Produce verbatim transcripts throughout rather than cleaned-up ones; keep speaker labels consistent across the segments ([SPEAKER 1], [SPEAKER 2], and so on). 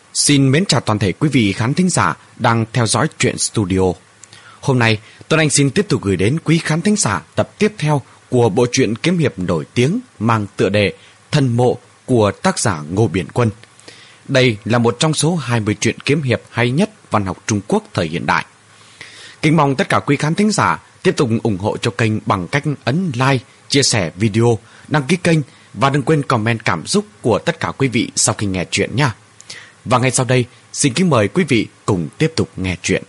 [SPEAKER 1] Xin mến chào toàn thể quý vị khán thính giả đang theo dõi Truyện Studio. Hôm nay, Tuấn Anh xin tiếp tục gửi đến quý khán thính giả tập tiếp theo của bộ truyện kiếm hiệp nổi tiếng mang tựa đề Thần Mộ của tác giả Ngô Biển Quân. Đây là một trong số hai mươi truyện kiếm hiệp hay nhất văn học Trung Quốc thời hiện đại. Kính mong tất cả quý khán thính giả tiếp tục ủng hộ cho kênh bằng cách ấn like, chia sẻ video, đăng ký kênh và đừng quên comment cảm xúc của tất cả quý vị sau khi nghe truyện nha. Và ngay sau đây, xin kính mời quý vị cùng tiếp tục nghe truyện.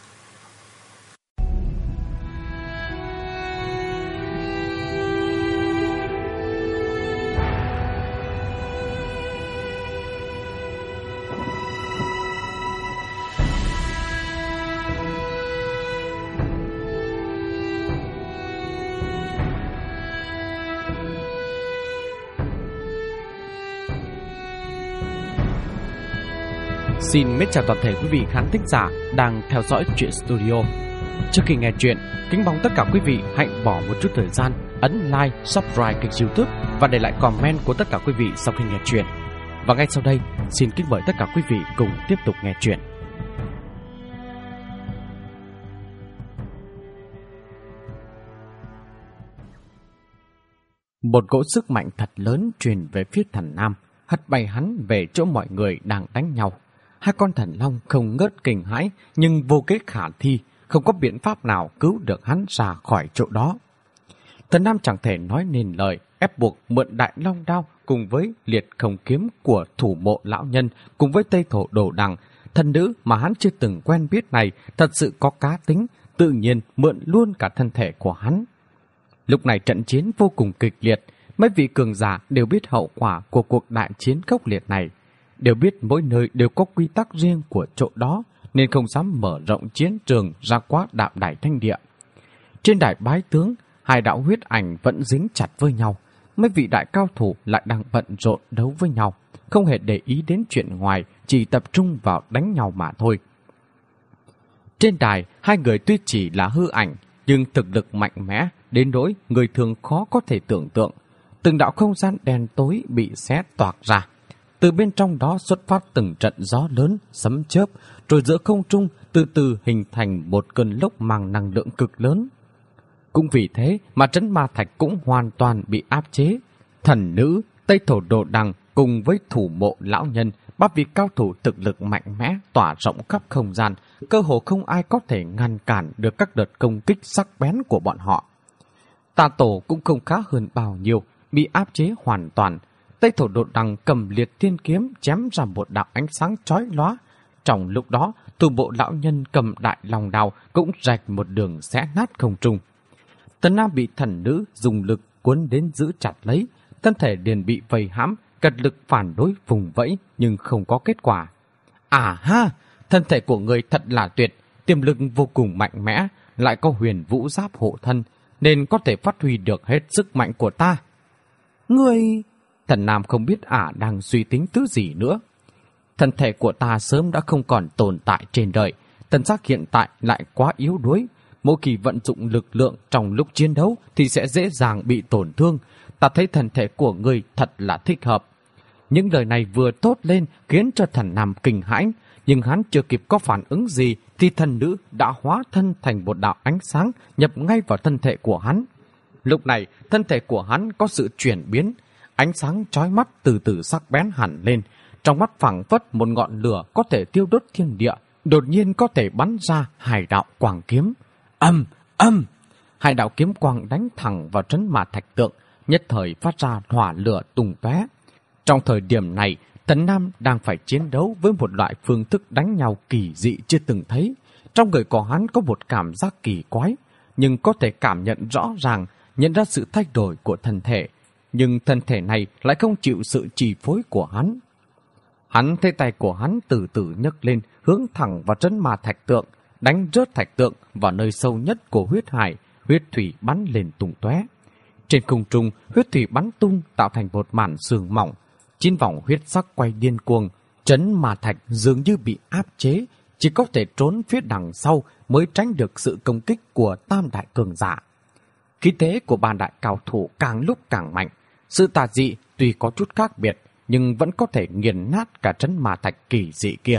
[SPEAKER 2] Xin mến chào toàn thể quý vị khán thính giả đang theo dõi Truyện Studio. Trước khi nghe chuyện, kính mong tất cả quý vị hãy bỏ một chút thời gian ấn like, subscribe kênh YouTube và để lại comment của tất cả quý vị sau khi nghe chuyện. Và ngay sau đây, xin kính mời tất cả quý vị cùng tiếp tục nghe chuyện. Một cỗ sức mạnh thật lớn truyền về phía thần Nam, hất bay hắn về chỗ mọi người đang đánh nhau. Hai con thần long không ngớt kinh hãi, nhưng vô kế khả thi, không có biện pháp nào cứu được hắn ra khỏi chỗ đó. Thần Nam chẳng thể nói nên lời, ép buộc mượn đại long đao cùng với liệt không kiếm của thủ mộ lão nhân cùng với tây thổ đồ đằng. Thần nữ mà hắn chưa từng quen biết này thật sự có cá tính, tự nhiên mượn luôn cả thân thể của hắn. Lúc này trận chiến vô cùng kịch liệt, mấy vị cường giả đều biết hậu quả của cuộc đại chiến khốc liệt này. Đều biết mỗi nơi đều có quy tắc riêng của chỗ đó, nên không dám mở rộng chiến trường ra quá đạm đài thanh địa. Trên đài bái tướng, hai đạo huyết ảnh vẫn dính chặt với nhau. Mấy vị đại cao thủ lại đang bận rộn đấu với nhau, không hề để ý đến chuyện ngoài, chỉ tập trung vào đánh nhau mà thôi. Trên đài, hai người tuy chỉ là hư ảnh, nhưng thực lực mạnh mẽ, đến nỗi người thường khó có thể tưởng tượng. Từng đạo không gian đen tối bị xé toạc ra. Từ bên trong đó xuất phát từng trận gió lớn, sấm chớp, rồi giữa không trung từ từ hình thành một cơn lốc mang năng lượng cực lớn. Cũng vì thế mà trấn ma thạch cũng hoàn toàn bị áp chế. Thần nữ, tây thổ đồ đằng cùng với thủ mộ lão nhân, ba vị cao thủ thực lực mạnh mẽ tỏa rộng khắp không gian, cơ hồ không ai có thể ngăn cản được các đợt công kích sắc bén của bọn họ. Tà tổ cũng không khá hơn bao nhiêu, bị áp chế hoàn toàn. Tây thổ đồ đằng cầm liệt thiên kiếm chém ra một đạo ánh sáng chói lóa. Trong lúc đó, thủ bộ lão nhân cầm đại long đao cũng rạch một đường xé nát không trung. Tần Nam bị thần nữ dùng lực cuốn đến giữ chặt lấy, thân thể liền bị vây hãm, cật lực phản đối vùng vẫy nhưng không có kết quả. À ha, thân thể của người thật là tuyệt, tiềm lực vô cùng mạnh mẽ, lại có huyền vũ giáp hộ thân, nên có thể phát huy được hết sức mạnh của ta. Người... Thần Nam không biết ả đang suy tính thứ gì nữa. Thân thể của ta sớm đã không còn tồn tại trên đời. Thân xác hiện tại lại quá yếu đuối. Mỗi khi vận dụng lực lượng trong lúc chiến đấu thì sẽ dễ dàng bị tổn thương. Ta thấy thân thể của ngươi thật là thích hợp. Những lời này vừa thốt lên khiến cho thần Nam kinh hãi. Nhưng hắn chưa kịp có phản ứng gì thì thần nữ đã hóa thân thành một đạo ánh sáng nhập ngay vào thân thể của hắn. Lúc này thân thể của hắn có sự chuyển biến. Ánh sáng chói mắt từ từ sắc bén hẳn lên, trong mắt phảng phất một ngọn lửa có thể thiêu đốt thiên địa, đột nhiên có thể bắn ra hai đạo quang kiếm. Âm, âm! Hai đạo kiếm quang đánh thẳng vào trấn ma thạch tượng, nhất thời phát ra hỏa lửa tung tóe. Trong thời điểm này, Tần Nam đang phải chiến đấu với một loại phương thức đánh nhau kỳ dị chưa từng thấy. Trong người của hắn có một cảm giác kỳ quái, nhưng có thể cảm nhận rõ ràng, nhận ra sự thay đổi của thân thể. Nhưng thân thể này lại không chịu sự chi phối của hắn. Hắn thấy tay của hắn từ từ nhấc lên, hướng thẳng vào trấn ma thạch tượng, đánh rớt thạch tượng vào nơi sâu nhất của huyết hải, huyết thủy bắn lên tung tóe. Trên không trung, huyết thủy bắn tung tạo thành một màn sương mỏng, chín vòng huyết sắc quay điên cuồng, trấn ma thạch dường như bị áp chế, chỉ có thể trốn phía đằng sau mới tránh được sự công kích của tam đại cường giả. Khí thế của ba đại cao thủ càng lúc càng mạnh. Sự tà dị tuy có chút khác biệt, nhưng vẫn có thể nghiền nát cả trấn Ma Thạch kỳ dị kia.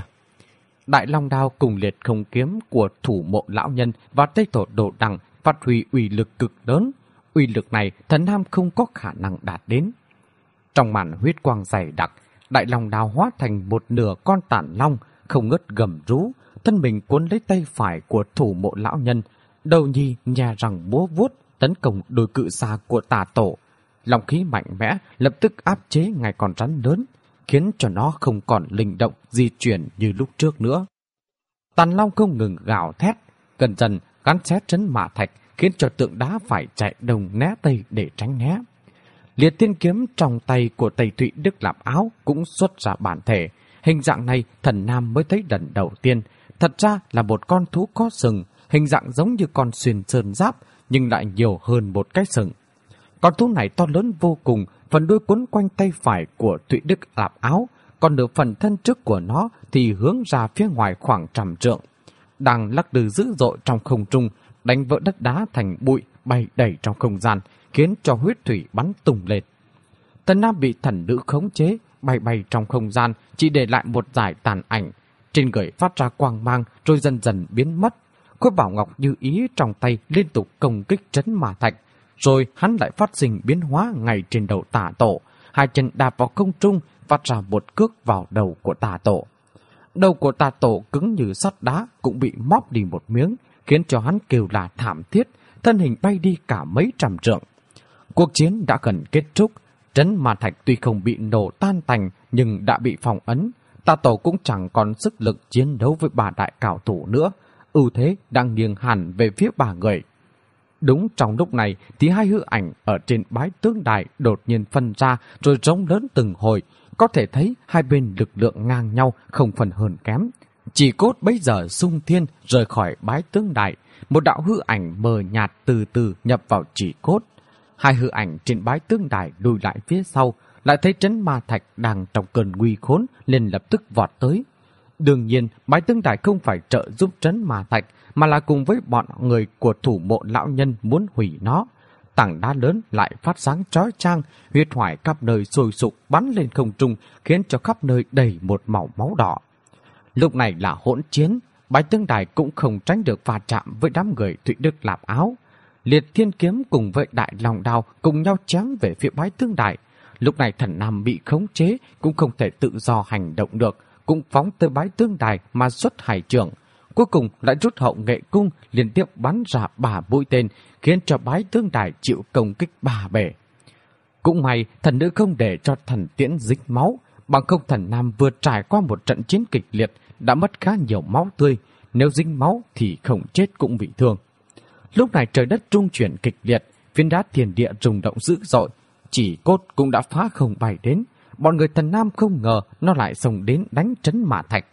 [SPEAKER 2] Đại Long Đao cùng liệt không kiếm của thủ mộ lão nhân và Tây Tổ Đồ Đằng phát huy uy lực cực lớn. Uy lực này Thần Nam không có khả năng đạt đến. Trong màn huyết quang dày đặc, Đại Long Đao hóa thành một nửa con tản long, không ngớt gầm rú, thân mình cuốn lấy tay phải của thủ mộ lão nhân, đầu nhi nhà răng búa vuốt tấn công đôi cự xà của Tà Tổ. Long khí mạnh mẽ lập tức áp chế ngay con rắn lớn, khiến cho nó không còn linh động di chuyển như lúc trước nữa. Tàn long không ngừng gào thét, gần dần gắn xé trấn Ma Thạch, khiến cho tượng đá phải chạy đông né tây để tránh né. Liệt thiên kiếm trong tay của Tây Thụy Đức Lạp Áo cũng xuất ra bản thể. Hình dạng này Thần Nam mới thấy lần đầu tiên. Thật ra là một con thú có sừng, hình dạng giống như con xuyên sơn giáp, nhưng lại nhiều hơn một cái sừng. Con thú này to lớn vô cùng, phần đuôi quấn quanh tay phải của Thụy Đức Lạp Áo, còn nửa phần thân trước của nó thì hướng ra phía ngoài khoảng trăm trượng. Đang lắc lư dữ dội trong không trung, đánh vỡ đất đá thành bụi bay đầy trong không gian, khiến cho huyết thủy bắn tung lên. Thần Nam bị thần nữ khống chế, bay bay trong không gian, chỉ để lại một dải tàn ảnh. Trên người phát ra quang mang rồi dần dần biến mất. Khối bảo ngọc như ý trong tay liên tục công kích trấn Ma Thạch, rồi hắn lại phát sinh biến hóa ngay trên đầu Tà Tổ. Hai chân đạp vào không trung, phát ra một cước vào đầu của Tà Tổ. Đầu của Tà Tổ cứng như sắt đá cũng bị móp đi một miếng, khiến cho hắn kêu là thảm thiết, thân hình bay đi cả mấy trăm trượng. Cuộc chiến đã gần kết thúc, trấn Ma Thạch tuy không bị nổ tan tành nhưng đã bị phong ấn. Tà Tổ cũng chẳng còn sức lực chiến đấu với ba đại cao thủ nữa, ưu thế đang nghiêng hẳn về phía ba người. Đúng trong lúc này thì hai hư ảnh ở trên bái tướng đài đột nhiên phân ra rồi rống lớn từng hồi, có thể thấy hai bên lực lượng ngang nhau không phần hơn kém. Chỉ Cốt bấy giờ xung thiên rời khỏi bái tướng đài, một đạo hư ảnh mờ nhạt từ từ nhập vào Chỉ Cốt. Hai hư ảnh trên bái tướng đài lùi lại phía sau, lại thấy trấn Ma Thạch đang trong cơn nguy khốn nên lập tức vọt tới. Đương nhiên, bái tướng đài không phải trợ giúp trấn Ma Thạch, mà là cùng với bọn người của thủ mộ lão nhân muốn hủy nó. Tảng đá lớn lại phát sáng chói chang, huyết hoại khắp nơi sôi sục bắn lên không trung, khiến cho khắp nơi đầy một màu máu đỏ. Lúc này là hỗn chiến, bái tướng đài cũng không tránh được va chạm với đám người Thụy Đức Lạp Áo. Liệt thiên kiếm cùng với Đại Long Đao cùng nhau chém về phía bái tướng đài. Lúc này Thần Nam bị khống chế, cũng không thể tự do hành động được, cũng phóng tới bái tướng đài mà xuất hải trưởng. Cuối cùng lại rút hậu nghệ cung liên tiếp bắn ra ba mũi tên, khiến cho bái tướng đài chịu công kích ba bể. Cũng may thần nữ không để cho thần tiễn dính máu, bằng không Thần Nam vừa trải qua một trận chiến kịch liệt đã mất khá nhiều máu tươi, nếu dính máu thì không chết cũng bị thương. Lúc này trời đất rung chuyển kịch liệt, phiến đá thiên địa rung động dữ dội, Chỉ Cốt cũng đã phá không bay đến. Bọn người Thần Nam không ngờ nó lại xông đến đánh trấn Ma Thạch.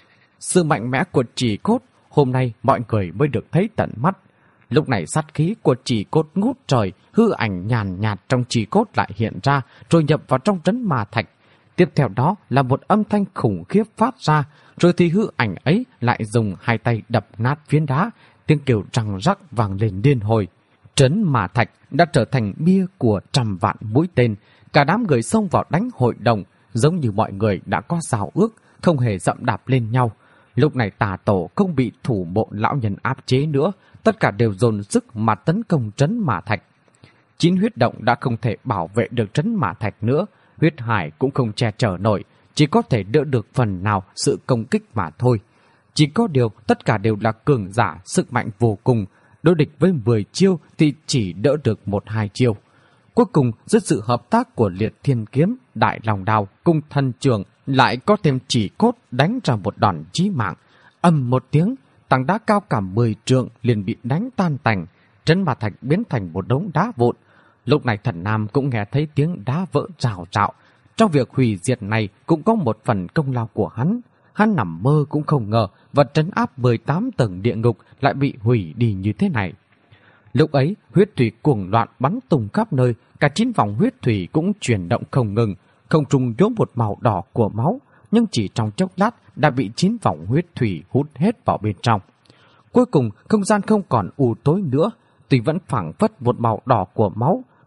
[SPEAKER 2] Sự mạnh mẽ của Chỉ Cốt hôm nay mọi người mới được thấy tận mắt. Lúc này sát khí của Chỉ Cốt ngút trời, hư ảnh nhàn nhạt trong Chỉ Cốt lại hiện ra rồi nhập vào trong trấn Ma Thạch. Tiếp theo đó là một âm thanh khủng khiếp phát ra, rồi thì hư ảnh ấy lại dùng hai tay đập nát phiến đá, tiếng kêu răng rắc vang lên liên hồi. Trấn Ma Thạch đã trở thành bia của trăm vạn mũi tên, cả đám người xông vào đánh hội đồng, giống như mọi người đã có giao ước, không hề dậm đạp lên nhau. Lúc này Tà Tổ không bị thủ mộ lão nhân áp chế nữa, tất cả đều dồn sức mà tấn công trấn Ma Thạch. Chín huyết động đã không thể bảo vệ được trấn Ma Thạch nữa, huyết hải cũng không che chở nổi, chỉ có thể đỡ được phần nào sự công kích mà thôi. Chỉ có điều tất cả đều là cường giả, sức mạnh vô cùng, đối địch với mười chiêu thì chỉ đỡ được một hai chiêu. Cuối cùng, dưới sự hợp tác của Liệt Thiên Kiếm, Đại Long Đao cùng Thần Trường, lại có thêm Chỉ Cốt đánh ra một đòn chí mạng. Ầm một tiếng, tảng đá cao cả mười trượng liền bị đánh tan tành, trấn Ma Thạch biến thành một đống đá vụn. Lúc này Thần Nam cũng nghe thấy tiếng đá vỡ rào rạo. Trong việc hủy diệt này cũng có một phần công lao của hắn. Hắn nằm mơ cũng không ngờ vật trấn áp mười tám tầng địa ngục lại bị hủy đi như thế này. Lúc ấy, huyết thủy cuồng loạn bắn tung khắp nơi, cả chín vòng huyết thủy cũng chuyển động không ngừng, không trung nhuốm một màu đỏ của máu, nhưng chỉ trong chốc lát đã bị chín vòng huyết thủy hút hết vào bên trong. Cuối cùng, không gian không còn u tối nữa, tuy vẫn phảng phất một màu đỏ của máu,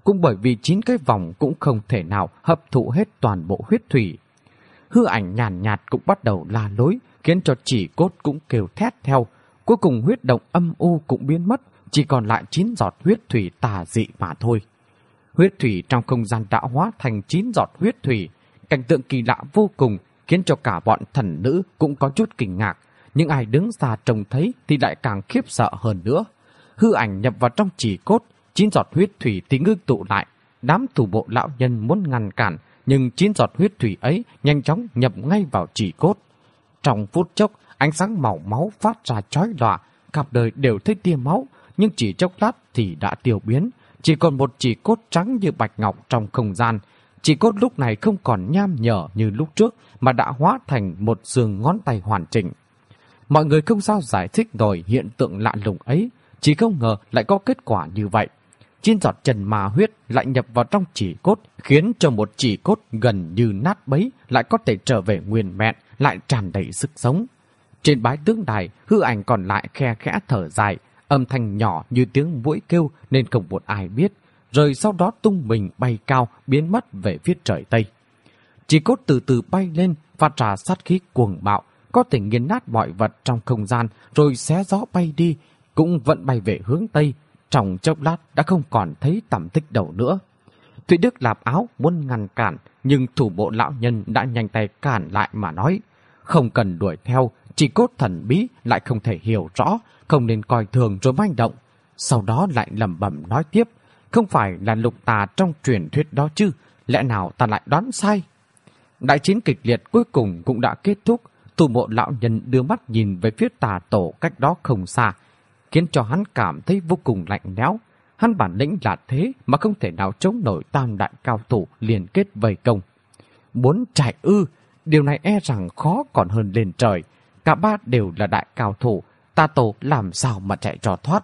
[SPEAKER 2] cũng bởi vì chín cái vòng cũng không thể nào hấp thụ hết toàn bộ huyết thủy. Hư ảnh nhàn nhạt, nhạt cũng bắt đầu la lối, khiến cho chỉ cốt cũng kêu thét theo. Cuối cùng huyết động âm u cũng biến mất, chỉ còn lại chín giọt huyết thủy tà dị mà thôi. Huyết thủy trong không gian đã hóa thành chín giọt huyết thủy. Cảnh tượng kỳ lạ vô cùng, khiến cho cả bọn thần nữ cũng có chút kinh ngạc. Nhưng ai đứng xa trông thấy thì lại càng khiếp sợ hơn nữa. Hư ảnh nhập vào trong chỉ cốt, chín giọt huyết thủy thì ngưng tụ lại. Đám thủ bộ lão nhân muốn ngăn cản, nhưng chín giọt huyết thủy ấy nhanh chóng nhập ngay vào chỉ cốt. Trong phút chốc, ánh sáng màu máu phát ra chói lòa, khắp đời đều thấy tia máu, nhưng chỉ chốc lát thì đã tiêu biến. Chỉ còn một chỉ cốt trắng như bạch ngọc trong không gian. Chỉ cốt lúc này không còn nham nhở như lúc trước, mà đã hóa thành một xương ngón tay hoàn chỉnh. Mọi người không sao giải thích nổi hiện tượng lạ lùng ấy, chỉ không ngờ lại có kết quả như vậy. Chín giọt trần ma huyết lại nhập vào trong chỉ cốt, khiến cho một chỉ cốt gần như nát bấy lại có thể trở về nguyên vẹn, lại tràn đầy sức sống. Trên bái tướng đài, hư ảnh còn lại khe khẽ thở dài, âm thanh nhỏ như tiếng muỗi kêu nên không một ai biết, rồi sau đó tung mình bay cao biến mất về phía trời tây. Chỉ cốt từ từ bay lên, phát ra sát khí cuồng bạo, có thể nghiền nát mọi vật trong không gian, rồi xé gió bay đi, cũng vẫn bay về hướng tây. Trong chốc lát đã không còn thấy tầm tích đâu nữa. Thụy Đức lạp áo muốn ngăn cản, nhưng thủ bộ lão nhân đã nhanh tay cản lại mà nói: không cần đuổi theo, chỉ cốt thần bí lại không thể hiểu rõ, không nên coi thường rồi manh động. Sau đó lại lẩm bẩm nói tiếp: không phải là lục tà trong truyền thuyết đó chứ, lẽ nào ta lại đoán sai? Đại chiến kịch liệt cuối cùng cũng đã kết thúc. Thủ bộ lão nhân đưa mắt nhìn về phía tà tổ cách đó không xa, khiến cho hắn cảm thấy vô cùng lạnh lẽo. Hắn bản lĩnh là thế mà không thể nào chống nổi tam đại cao thủ liên kết vây công. Muốn chạy ư? Điều này e rằng khó còn hơn lên trời. Cả ba đều là đại cao thủ, tà tổ làm sao mà chạy cho thoát?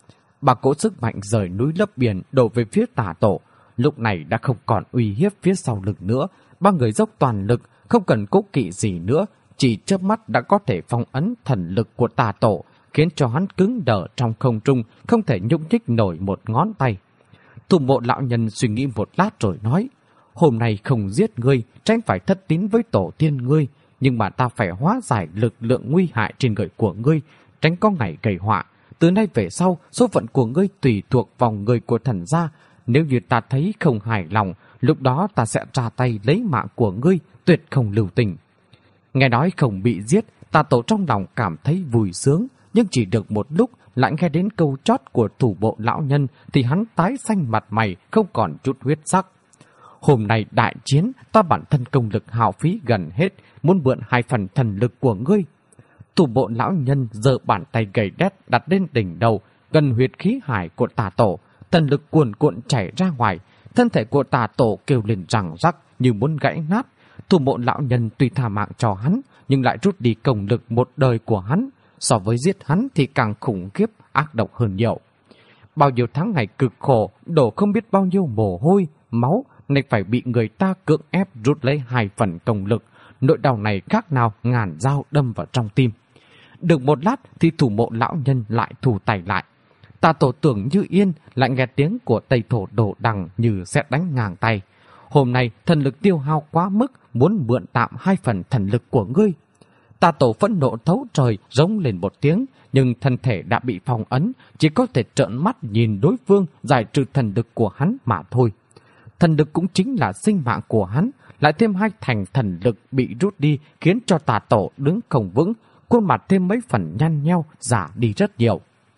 [SPEAKER 2] Ba cỗ sức mạnh rời núi lấp biển đổ về phía tà tổ, lúc này đã không còn uy hiếp phía sau lưng nữa. Ba người dốc toàn lực, không cần cố kỵ gì nữa, chỉ chớp mắt đã có thể phong ấn thần lực của tà tổ, khiến cho hắn cứng đờ trong không trung, không thể nhúc nhích nổi một ngón tay. Thủ bộ lão nhân suy nghĩ một lát rồi nói: hôm nay không giết ngươi, tránh phải thất tín với tổ tiên ngươi, nhưng mà ta phải hóa giải lực lượng nguy hại trên người của ngươi, tránh có ngày gây họa. Từ nay về sau, số phận của ngươi tùy thuộc vào người của thần gia. Nếu như ta thấy không hài lòng, lúc đó ta sẽ ra tay lấy mạng của ngươi, tuyệt không lưu tình. Nghe nói không bị giết, tà tổ trong lòng cảm thấy vui sướng, nhưng chỉ được một lúc, lại nghe đến câu chót của thủ bộ lão nhân thì hắn tái xanh mặt mày, không còn chút huyết sắc. Hôm nay đại chiến, ta bản thân công lực hao phí gần hết, muốn mượn hai phần thần lực của ngươi. Thủ bộ lão nhân giơ bàn tay gầy đét đặt lên đỉnh đầu, gần huyệt khí hải của tà tổ, thần lực cuồn cuộn chảy ra ngoài. Thân thể của tà tổ kêu lên rằng rắc như muốn gãy nát. Thủ bộ lão nhân tuy tha mạng cho hắn, nhưng lại rút đi công lực một đời của hắn. So với giết hắn thì càng khủng khiếp, ác độc hơn nhiều. Bao nhiêu tháng ngày cực khổ, đổ không biết bao nhiêu mồ hôi, máu, nay phải bị người ta cưỡng ép rút lấy hai phần công lực. Nỗi đau này khác nào ngàn dao đâm vào trong tim. Được một lát thì thủ mộ lão nhân lại thu tay lại. Tà tổ tưởng như yên, lại nghe tiếng của Tây Thổ đổ đằng như sẽ đánh ngang tay. Hôm nay thần lực tiêu hao quá mức, muốn mượn tạm hai phần thần lực của ngươi. Tà tổ phẫn nộ thấu trời, rống lên một tiếng, nhưng thân thể đã bị phong ấn, chỉ có thể trợn mắt nhìn đối phương giải trừ thần lực của hắn mà thôi. Thần lực cũng chính là sinh mạng của hắn, lại thêm hai thành thần lực bị rút đi, khiến cho tà tổ đứng không vững, khuôn mặt thêm mấy phần nhăn nheo, giả đi rất nhiều.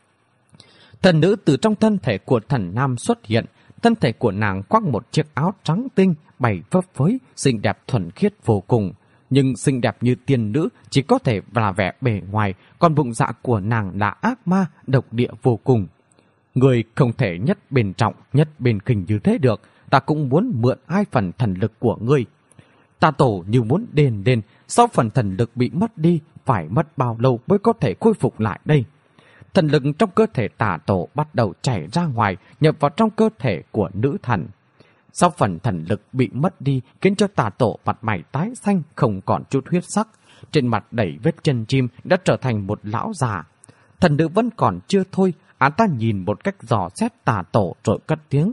[SPEAKER 2] Thần nữ từ trong thân thể của thần nam xuất hiện, thân thể của nàng khoác một chiếc áo trắng tinh, bày phấp phới, xinh đẹp thuần khiết vô cùng. Nhưng xinh đẹp như tiên nữ chỉ có thể là vẻ bề ngoài, còn bụng dạ của nàng là ác ma, độc địa vô cùng. Người không thể nhất bên trọng, nhất bên khinh như thế được, ta cũng muốn mượn hai phần thần lực của ngươi. Tà tổ như muốn đền đền, sau phần thần lực bị mất đi, phải mất bao lâu mới có thể khôi phục lại đây? Thần lực trong cơ thể tà tổ bắt đầu chảy ra ngoài, nhập vào trong cơ thể của nữ thần. Sau phần thần lực bị mất đi, khiến cho tà tổ mặt mày tái xanh, không còn chút huyết sắc. Trên mặt đầy vết chân chim đã trở thành một lão già. Thần nữ vẫn còn chưa thôi, án ta nhìn một cách dò xét tà tổ rồi cất tiếng.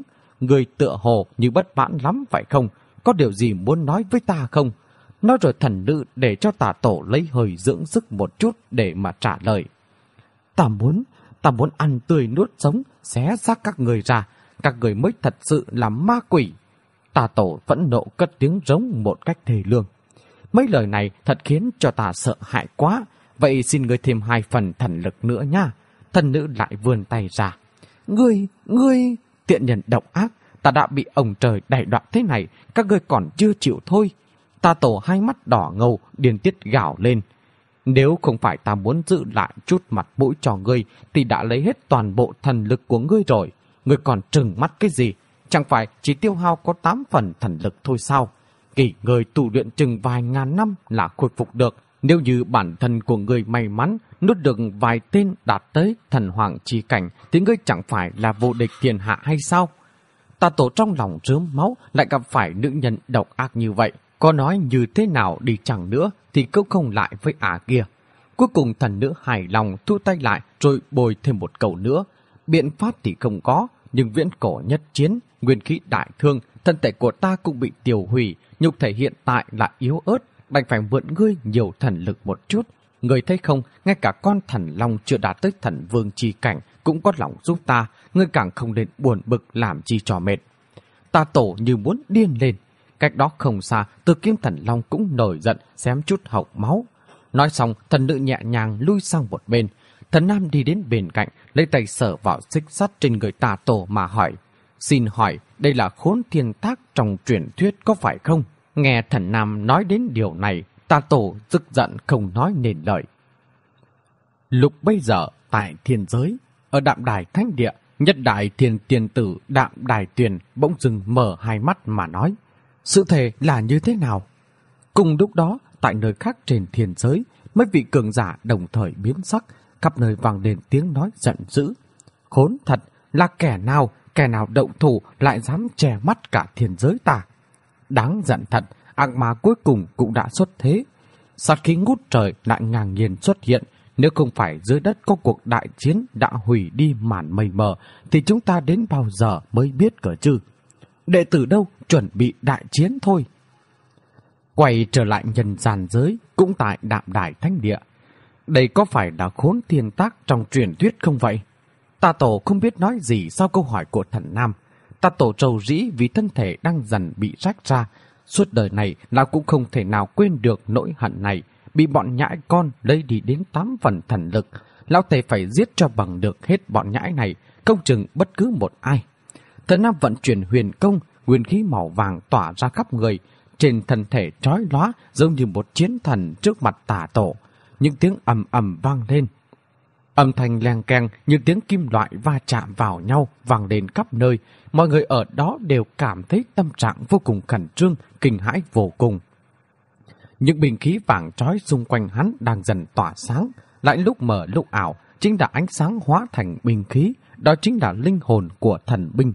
[SPEAKER 2] người tựa hồ như bất mãn lắm phải không? Có điều gì muốn nói với ta không? Nói rồi thần nữ để cho Tà Tổ lấy hơi dưỡng sức một chút để mà trả lời. Ta muốn, ta muốn ăn tươi nuốt sống, xé xác các người ra, các người mới thật sự là ma quỷ. Tà Tổ phẫn nộ cất tiếng rống một cách thê lương. Mấy lời này thật khiến cho ta sợ hãi quá, vậy xin ngươi thêm hai phần thần lực nữa nha. Thần nữ lại vươn tay ra. Ngươi, ngươi, tiện nhân độc ác, ta đã bị ông trời đày đoạn thế này, các ngươi còn chưa chịu thôi. Tà Tổ hai mắt đỏ ngầu, điên tiết gào lên. Nếu không phải ta muốn giữ lại chút mặt mũi cho ngươi, thì đã lấy hết toàn bộ thần lực của ngươi rồi. Ngươi còn trừng mắt cái gì? Chẳng phải chỉ tiêu hao có tám phần thần lực thôi sao? Kỳ người tu luyện chừng vài ngàn năm là khôi phục được. Nếu như bản thân của ngươi may mắn nuốt được vài tên đạt tới thần hoàng chi cảnh, thì ngươi chẳng phải là vô địch thiên hạ hay sao? Tà Tổ trong lòng rớm máu, lại gặp phải nữ nhân độc ác như vậy. Có nói như thế nào đi chẳng nữa thì cũng không lại với ả kia. Cuối cùng thần nữ hài lòng thu tay lại rồi bồi thêm một câu nữa. Biện pháp thì không có, nhưng viễn cổ nhất chiến, nguyên khí đại thương, thân thể của ta cũng bị tiêu hủy, nhục thể hiện tại là yếu ớt, đành phải mượn ngươi nhiều thần lực một chút. Ngươi thấy không, ngay cả con thần long chưa đạt tới thần vương chi cảnh cũng có lòng giúp ta, ngươi càng không nên buồn bực làm chi cho mệt. Tà Tổ như muốn điên lên. Cách đó không xa, Từ Kim Thần Long cũng nổi giận, xém chút hộc máu. Nói xong, thần nữ nhẹ nhàng lui sang một bên. Thần nam đi đến bên cạnh, lấy tay sờ vào xích sắt trên người Tà Tổ mà hỏi. Xin hỏi, đây là khốn thiên thác trong truyền thuyết có phải không? Nghe thần nam nói đến điều này, Tà Tổ tức giận không nói nên lời. Lúc bây giờ, tại thiên giới, ở Đạm Đài Thánh Địa, nhất đại thiên tiền tử Đạm Đài Tuyền bỗng dưng mở hai mắt mà nói. Sự thể là như thế nào? Cùng lúc đó, tại nơi khác trên thiên giới, mấy vị cường giả đồng thời biến sắc, khắp nơi vang lên tiếng nói giận dữ. Khốn thật, là kẻ nào, kẻ nào động thủ lại dám che mắt cả thiên giới ta? Đáng giận thật, ác ma cuối cùng cũng đã xuất thế. Sát khí ngút trời lại ngang nhiên xuất hiện. Nếu không phải dưới đất có cuộc đại chiến đã hủy đi màn mây mờ, thì chúng ta đến bao giờ mới biết cơ chứ? Đệ tử đâu chuẩn bị đại chiến thôi. Quay trở lại nhân gian giới, cũng tại Đạm Đài Thánh Địa. Đây có phải là khốn thiên tác trong truyền thuyết không vậy? Tà Tổ không biết nói gì sau câu hỏi của thần nam. Tà Tổ trầu rĩ vì thân thể đang dần bị rách ra. Suốt đời này lão cũng không thể nào quên được nỗi hận này. Bị bọn nhãi con lấy đi đến tám phần thần lực. Lão thề phải giết cho bằng được hết bọn nhãi này, không chừng bất cứ một ai. Thần nam vận chuyển huyền công, nguyên khí màu vàng tỏa ra khắp người, trên thân thể trói lóa giống như một chiến thần trước mặt Tà Tổ. Những tiếng ầm ầm vang lên. Âm thanh leng keng như tiếng kim loại va chạm vào nhau vang lên khắp nơi. Mọi người ở đó đều cảm thấy tâm trạng vô cùng khẩn trương, kinh hãi vô cùng. Những bình khí vàng trói xung quanh hắn đang dần tỏa sáng, lại lúc mờ lúc ảo, chính là ánh sáng hóa thành binh khí, đó chính là linh hồn của thần binh.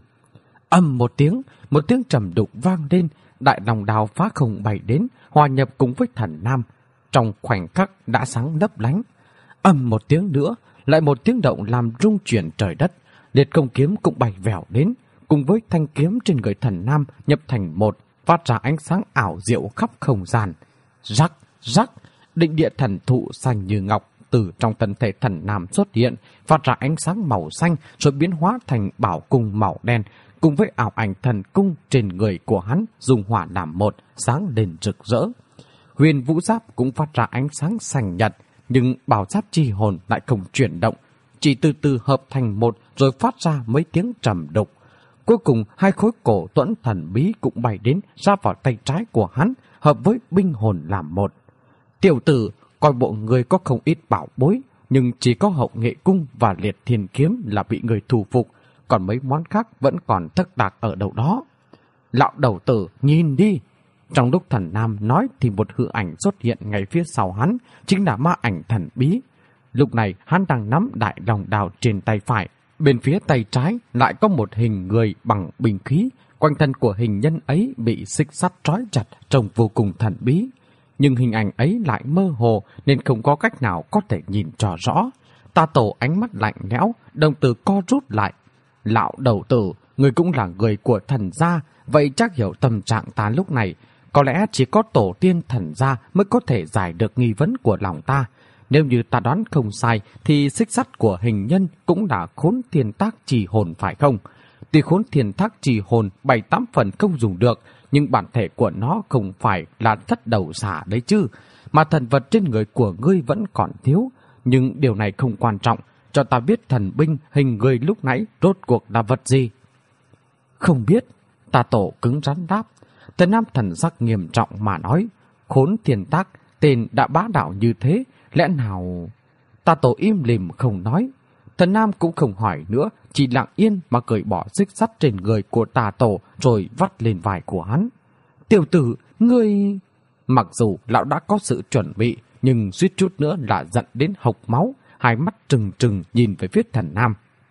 [SPEAKER 2] Ầm một tiếng, một tiếng trầm đục vang lên, đại long đào phá không bay đến, hòa nhập cùng với thần nam, trong khoảnh khắc đã sáng lấp lánh. Ầm một tiếng nữa, lại một tiếng động làm rung chuyển trời đất, liệt công kiếm cũng bay vèo đến, cùng với thanh kiếm trên người thần nam nhập thành một, phát ra ánh sáng ảo diệu khắp không gian. Rắc, rắc, định địa thần thụ xanh như ngọc từ trong thân thể thần nam xuất hiện, phát ra ánh sáng màu xanh rồi biến hóa thành bảo cung màu đen, cùng với ảo ảnh thần cung trên người của hắn dùng hỏa làm một, sáng lên rực rỡ. Huyền vũ giáp cũng phát ra ánh sáng xanh nhật, nhưng bảo giáp chi hồn lại không chuyển động, chỉ từ từ hợp thành một rồi phát ra mấy tiếng trầm đục. Cuối cùng hai khối cổ tuẫn thần bí cũng bay đến ra vào tay trái của hắn, hợp với binh hồn làm một. Tiểu tử, coi bộ người có không ít bảo bối, nhưng chỉ có hậu nghệ cung và liệt thiên kiếm là bị người thu phục, còn mấy món khác vẫn còn thất lạc ở đâu đó. Lão đầu tử, nhìn đi! Trong lúc thần nam nói thì một hư ảnh xuất hiện ngay phía sau hắn, chính là ma ảnh thần bí. Lúc này hắn đang nắm đại long đào trên tay phải, bên phía tay trái lại có một hình người bằng bình khí, quanh thân của hình nhân ấy bị xích sắt trói chặt trông vô cùng thần bí. Nhưng hình ảnh ấy lại mơ hồ nên không có cách nào có thể nhìn cho rõ. Tà Tổ ánh mắt lạnh lẽo, đồng tử co rút lại. Lão đầu tử, người cũng là người của thần gia, vậy chắc hiểu tâm trạng ta lúc này. Có lẽ chỉ có tổ tiên thần gia mới có thể giải được nghi vấn của lòng ta. Nếu như ta đoán không sai thì xích sắt của hình nhân cũng là khốn thiên thác trì hồn phải không? Tuy khốn thiên thác trì hồn bảy tám phần không dùng được, nhưng bản thể của nó không phải là thất đầu xả đấy chứ. Mà thần vật trên người của ngươi vẫn còn thiếu. Nhưng điều này không quan trọng. Cho ta biết thần binh hình người lúc nãy rốt cuộc là vật gì. Không biết. Tà Tổ cứng rắn đáp. Thần Nam thần sắc nghiêm trọng mà nói. Khốn thiên thác, tên đã bá đạo như thế, lẽ nào... Tà Tổ im lìm không nói. Thần Nam cũng không hỏi nữa, chỉ lặng yên mà cởi bỏ xích sắt trên người của Tà Tổ rồi vắt lên vai của hắn. Tiểu tử, ngươi... Mặc dù lão đã có sự chuẩn bị, nhưng suýt chút nữa là giận đến hộc máu, hai mắt trừng trừng nhìn về phía thần Nam.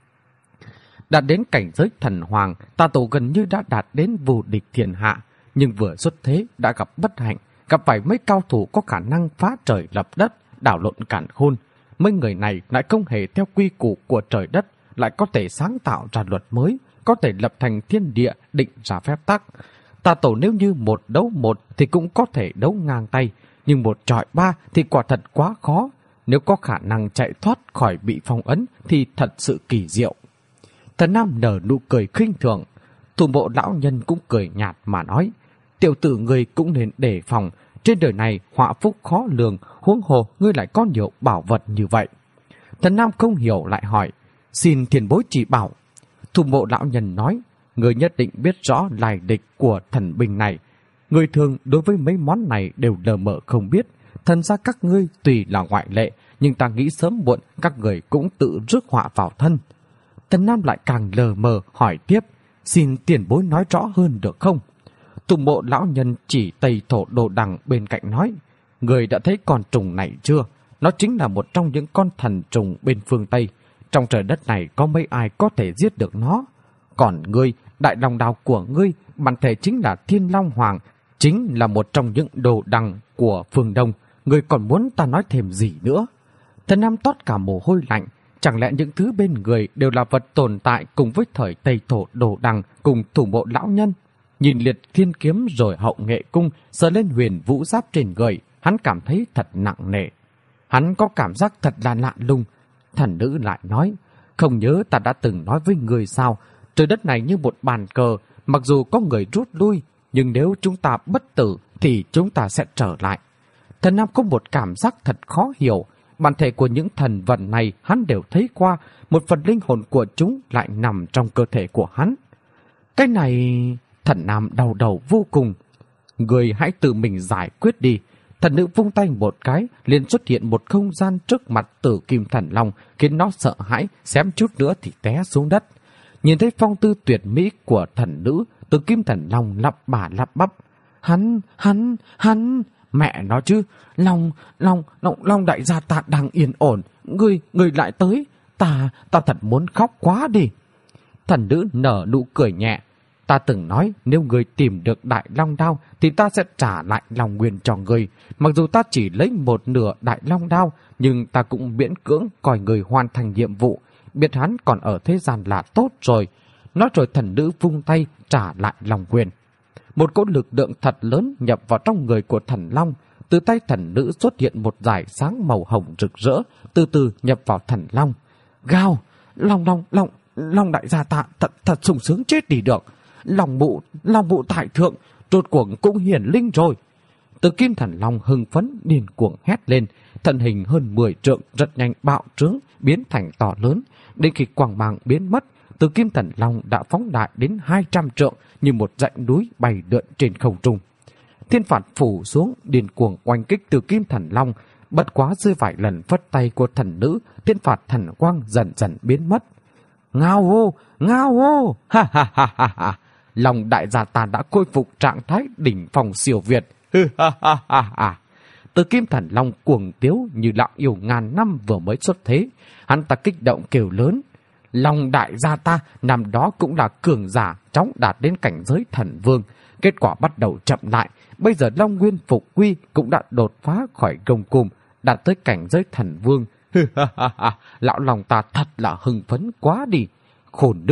[SPEAKER 2] Đạt đến cảnh giới thần hoàng, Tà Tổ gần như đã đạt đến vô địch thiên hạ, nhưng vừa xuất thế đã gặp bất hạnh, gặp phải mấy cao thủ có khả năng phá trời lập đất, đảo lộn càn khôn. Mấy người này lại không hề theo quy củ của trời đất, lại có thể sáng tạo ra luật mới, có thể lập thành thiên địa, định ra phép tắc. Tà Tổ nếu như một đấu một thì cũng có thể đấu ngang tay, nhưng một trọi ba thì quả thật quá khó. Nếu có khả năng chạy thoát khỏi bị phong ấn thì thật sự kỳ diệu. Thần Nam nở nụ cười khinh thường. Thủ bộ lão nhân cũng cười nhạt mà nói, tiểu tử ngươi cũng nên đề phòng, trên đời này họa phúc khó lường, huống hồ ngươi lại có nhiều bảo vật như vậy. Thần Nam không hiểu lại hỏi, xin tiền bối chỉ bảo. Thủ bộ lão nhân nói, ngươi nhất định biết rõ lai lịch của thần binh này. Người thường đối với mấy món này đều lờ mờ không biết. Thần ra các ngươi tùy là ngoại lệ, nhưng ta nghĩ sớm muộn các người cũng tự rước họa vào thân. Thần Nam lại càng lờ mờ hỏi tiếp, xin tiền bối nói rõ hơn được không? Tùng bộ lão nhân chỉ Tây Thổ Đồ Đằng bên cạnh nói, người đã thấy con trùng này chưa? Nó chính là một trong những con thần trùng bên phương Tây. Trong trời đất này có mấy ai có thể giết được nó? Còn ngươi, đại long đao của ngươi, bản thể chính là Thiên Long Hoàng, chính là một trong những đồ đằng của phương Đông. Ngươi còn muốn ta nói thêm gì nữa? Thần Nam toát cả mồ hôi lạnh. Chẳng lẽ những thứ bên người đều là vật tồn tại cùng với thời Tây Thổ Đồ Đằng cùng thủ bộ lão nhân? Nhìn liệt thiên kiếm rồi hậu nghệ cung sờ lên huyền vũ giáp trên người, hắn cảm thấy thật nặng nề. Hắn có cảm giác thật là lạ lùng. Thần nữ lại nói, không nhớ ta đã từng nói với người sao, trời đất này như một bàn cờ, mặc dù có người rút lui, nhưng nếu chúng ta bất tử thì chúng ta sẽ trở lại. Thần Nam có một cảm giác thật khó hiểu. Bản thể của những thần vật này hắn đều thấy qua, một phần linh hồn của chúng lại nằm trong cơ thể của hắn. Cái này... Thần Nam đau đầu vô cùng. Người hãy tự mình giải quyết đi. Thần nữ vung tay một cái, liền xuất hiện một không gian trước mặt Tử Kim Thần Long, khiến nó sợ hãi, xém chút nữa thì té xuống đất. Nhìn thấy phong tư tuyệt mỹ của thần nữ, Tử Kim Thần Long lắp bà lắp bắp. Hắn, hắn, hắn... Mẹ nó chứ, Long, Long, Long, Long đại gia ta đang yên ổn, ngươi, ngươi lại tới, ta, ta thật muốn khóc quá đi. Thần nữ nở nụ cười nhẹ, ta từng nói nếu ngươi tìm được đại long đao thì ta sẽ trả lại lòng nguyên cho ngươi. Mặc dù ta chỉ lấy một nửa đại long đao, nhưng ta cũng miễn cưỡng coi người hoàn thành nhiệm vụ, biết hắn còn ở thế gian là tốt rồi. Nói rồi thần nữ vung tay trả lại lòng nguyên. Một cỗ lực lượng thật lớn nhập vào trong người của thần long. Từ tay thần nữ xuất hiện một dải sáng màu hồng rực rỡ, từ từ nhập vào thần long. Gào, long long long, long đại gia ta thật thật sung sướng chết đi được. Long mụ, long mụ tại thượng, rốt cuộc cũng hiển linh rồi. Từ Kim Thần Long hưng phấn điên cuồng hét lên, thân hình hơn mười trượng rất nhanh bạo trướng, biến thành to lớn. Đến khi quang mang biến mất, Từ Kim Thần Long đã phóng đại đến hai trăm trượng như một dãy núi bay lượn trên không trung. Thiên phạt phủ xuống, điên cuồng oanh kích Từ Kim Thần Long. Bất quá dưới vài lần phất tay của thần nữ, thiên phạt thần quang dần dần biến mất. Ngao hô, ngao hô, ha ha ha ha ha. Long đại gia ta đã khôi phục trạng thái đỉnh phong siêu việt. Ha ha ha ha. Từ Kim Thần Long cuồng tiếu như lão yêu ngàn năm vừa mới xuất thế. Hắn ta kích động kêu lớn. Long đại gia ta năm đó cũng là cường giả chóng đạt đến cảnh giới thần vương. Kết quả bắt đầu chậm lại. Bây giờ Long Nguyên phục quy cũng đã đột phá khỏi gông cùm, đạt tới cảnh giới thần vương. Lão Long ta thật là hưng phấn quá đi. Khôn đức,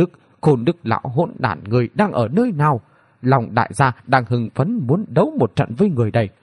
[SPEAKER 2] Khôn Đức lão hỗn đản người đang ở nơi nào? Lòng đại gia đang hưng phấn muốn đấu một trận với người đây.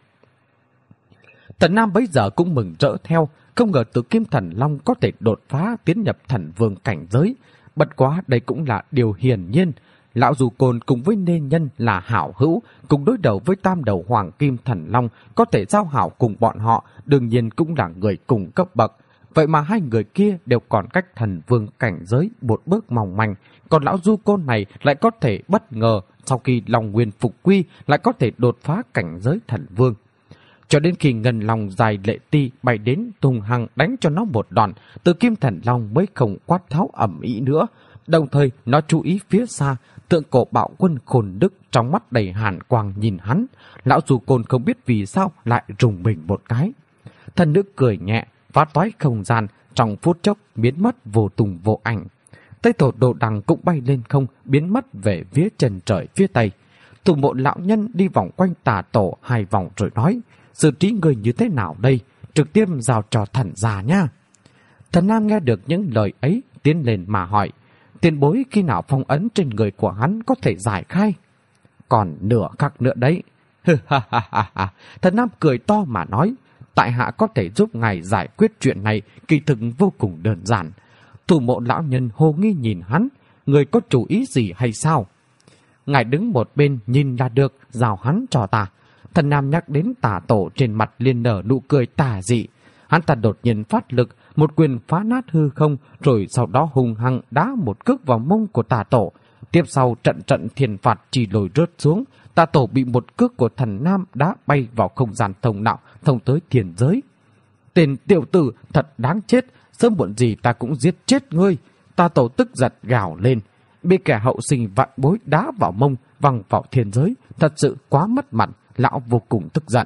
[SPEAKER 2] Thần Nam bấy giờ cũng mừng rỡ theo, không ngờ Tử Kim Thần Long có thể đột phá tiến nhập thần vương cảnh giới. Bất quá đây cũng là điều hiển nhiên. Lão Dù Côn cùng với Nê Nhân là hảo hữu, cùng đối đầu với tam đầu Hoàng Kim Thần Long, có thể giao hảo cùng bọn họ, đương nhiên cũng là người cùng cấp bậc. Vậy mà hai người kia đều còn cách thần vương cảnh giới một bước mỏng manh, còn lão Du Côn này lại có thể bất ngờ sau khi Long Nguyên phục quy lại có thể đột phá cảnh giới thần vương. Cho đến khi Ngân Long dài lệ ti bay đến tung hăng đánh cho nó một đòn, Tử Kim Thần Long mới không quát tháo ầm ĩ nữa. Đồng thời nó chú ý phía xa, tượng cổ bạo quân Khôn Đức trong mắt đầy hàn quang nhìn hắn. Lão Du Côn không biết vì sao lại rùng mình một cái. Thần nữ cười nhẹ, phá toái không gian, trong phút chốc biến mất vô tung vô ảnh. Tây Thổ Đồ Đằng cũng bay lên không, biến mất về phía chân trời phía tây. Thủ Mộ lão nhân đi vòng quanh Tà Tổ hai vòng rồi nói: xử trí người như thế nào đây? Trực tiếp giao cho thần già nha. Thần Nam nghe được những lời ấy, tiến lên mà hỏi: tiền bối khi nào phong ấn trên người của hắn có thể giải khai? Còn nửa khắc nữa đấy. Thần Nam cười to mà nói: tại hạ có thể giúp ngài giải quyết chuyện này, kỳ thực vô cùng đơn giản. Thủ Mộ lão nhân hồ nghi nhìn hắn: người có chủ ý gì hay sao? Ngài đứng một bên nhìn là được, giao hắn cho ta. Thần Nam nhắc đến Tà Tổ, trên mặt liền nở nụ cười tà dị. Hắn ta đột nhiên phát lực, một quyền phá nát hư không, rồi sau đó hung hăng đá một cước vào mông của Tà Tổ. Tiếp sau trận trận thiên phạt chỉ lồi rớt xuống, Tà Tổ bị một cước của thần Nam đá bay vào không gian thông đạo, thông tới thiên giới. Tên tiểu tử thật đáng chết, sớm muộn gì ta cũng giết chết ngươi. Tà Tổ tức giận gào lên, bị kẻ hậu sinh vạn bối đá vào mông, văng vào thiên giới, thật sự quá mất mặt. Lão vô cùng tức giận.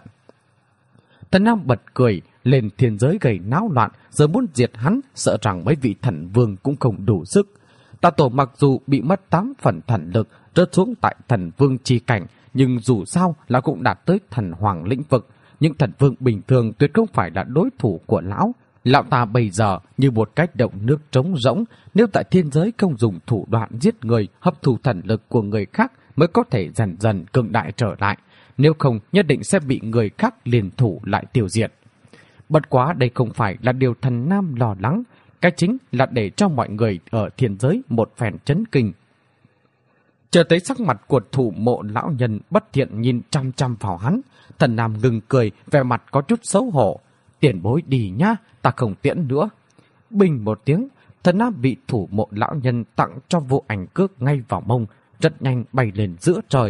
[SPEAKER 2] Thần Nam bật cười, lên thiên giới gây náo loạn, giờ muốn diệt hắn, sợ rằng mấy vị thần vương cũng không đủ sức. Tà Tổ mặc dù bị mất tám phần thần lực, rớt xuống tại thần vương chi cảnh, nhưng dù sao là cũng đạt tới thần hoàng lĩnh vực. Những thần vương bình thường tuyệt không phải là đối thủ của lão. Lão ta bây giờ như một cái động nước trống rỗng, nếu tại thiên giới không dùng thủ đoạn giết người, hấp thụ thần lực của người khác mới có thể dần dần cường đại trở lại. Nếu không, nhất định sẽ bị người khác liên thủ lại tiêu diệt. Bất quá đây không phải là điều thần Nam lo lắng, cái chính là để cho mọi người ở thiên giới một phen chấn kinh. Chờ tới sắc mặt của Thủ Mộ lão nhân bất thiện nhìn chăm chăm vào hắn, thần Nam ngừng cười, vẻ mặt có chút xấu hổ. Tiền bối đi nhá, ta không tiễn nữa. Bình một tiếng, thần Nam bị Thủ Mộ lão nhân tặng cho vô ảnh cước ngay vào mông, rất nhanh bay lên giữa trời.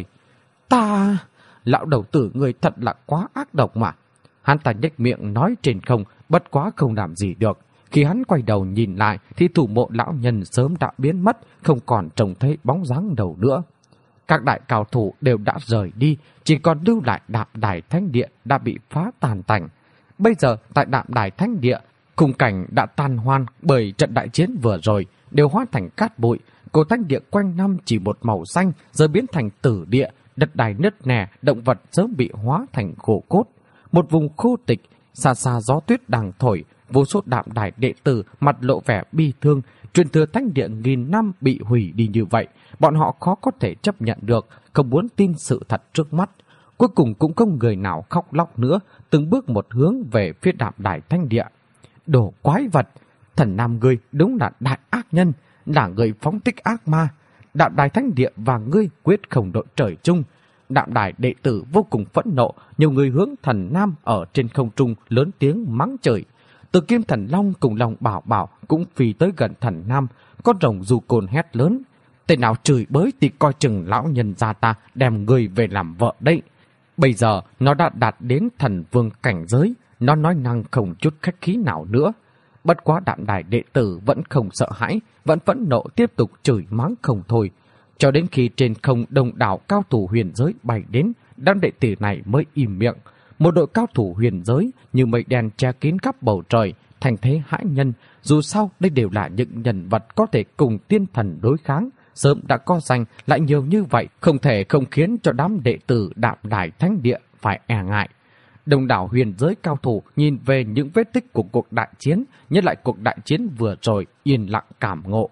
[SPEAKER 2] Ta... Lão đầu tử người thật là quá ác độc mà. Hắn ta nhếch miệng nói trên không, bất quá không làm gì được. Khi hắn quay đầu nhìn lại thì Thủ Mộ lão nhân sớm đã biến mất, không còn trông thấy bóng dáng đầu nữa. Các đại cao thủ đều đã rời đi, chỉ còn lưu lại Đạm Đài Thánh Địa đã bị phá tàn tành. Bây giờ tại Đạm Đài Thánh Địa, khung cảnh đã tan hoan bởi trận đại chiến vừa rồi, đều hóa thành cát bụi. Cổ Thánh Địa quanh năm chỉ một màu xanh, giờ biến thành tử địa. Đất đai nứt nẻ, động vật sớm bị hóa thành khô cốt. Một vùng khô tịch, xa xa gió tuyết đang thổi, vô số Đạm Đài đệ tử mặt lộ vẻ bi thương. Truyền thừa Thánh Địa nghìn năm bị hủy đi như vậy, bọn họ khó có thể chấp nhận được, không muốn tin sự thật trước mắt. Cuối cùng cũng không người nào khóc lóc nữa, từng bước một hướng về phía Đạm Đài Thánh Địa. Đồ quái vật, thần Nam ngươi đúng là đại ác nhân, là người phóng thích ác ma. Đạm Đài Thánh Địa và ngươi quyết không đội trời chung. Đạm Đài đệ tử vô cùng phẫn nộ, nhiều người hướng thần Nam ở trên không trung lớn tiếng mắng chửi. Tử Kim Thần Long cùng Long Bảo Bảo cũng phi tới gần thần Nam, con rồng Du Côn hét lớn: tên nào chửi bới thì coi chừng lão nhân gia ta đem người về làm vợ đấy. Bây giờ nó đã đạt đến thần vương cảnh giới, nó nói năng không chút khách khí nào nữa. Bất quá Đạm Đài đệ tử vẫn không sợ hãi, vẫn phẫn nộ tiếp tục chửi mắng không thôi. Cho đến khi trên không đông đảo cao thủ huyền giới bay đến, đám đệ tử này mới im miệng. Một đội cao thủ huyền giới như mây đen che kín khắp bầu trời, thành thế hãi nhân. Dù sao đây đều là những nhân vật có thể cùng tiên thần đối kháng, sớm đã có danh, lại nhiều như vậy, không thể không khiến cho đám đệ tử Đạm Đài Thánh Địa phải e ngại. Đông đảo huyền giới cao thủ nhìn về những vết tích của cuộc đại chiến, nhất lại cuộc đại chiến vừa rồi, yên lặng cảm ngộ.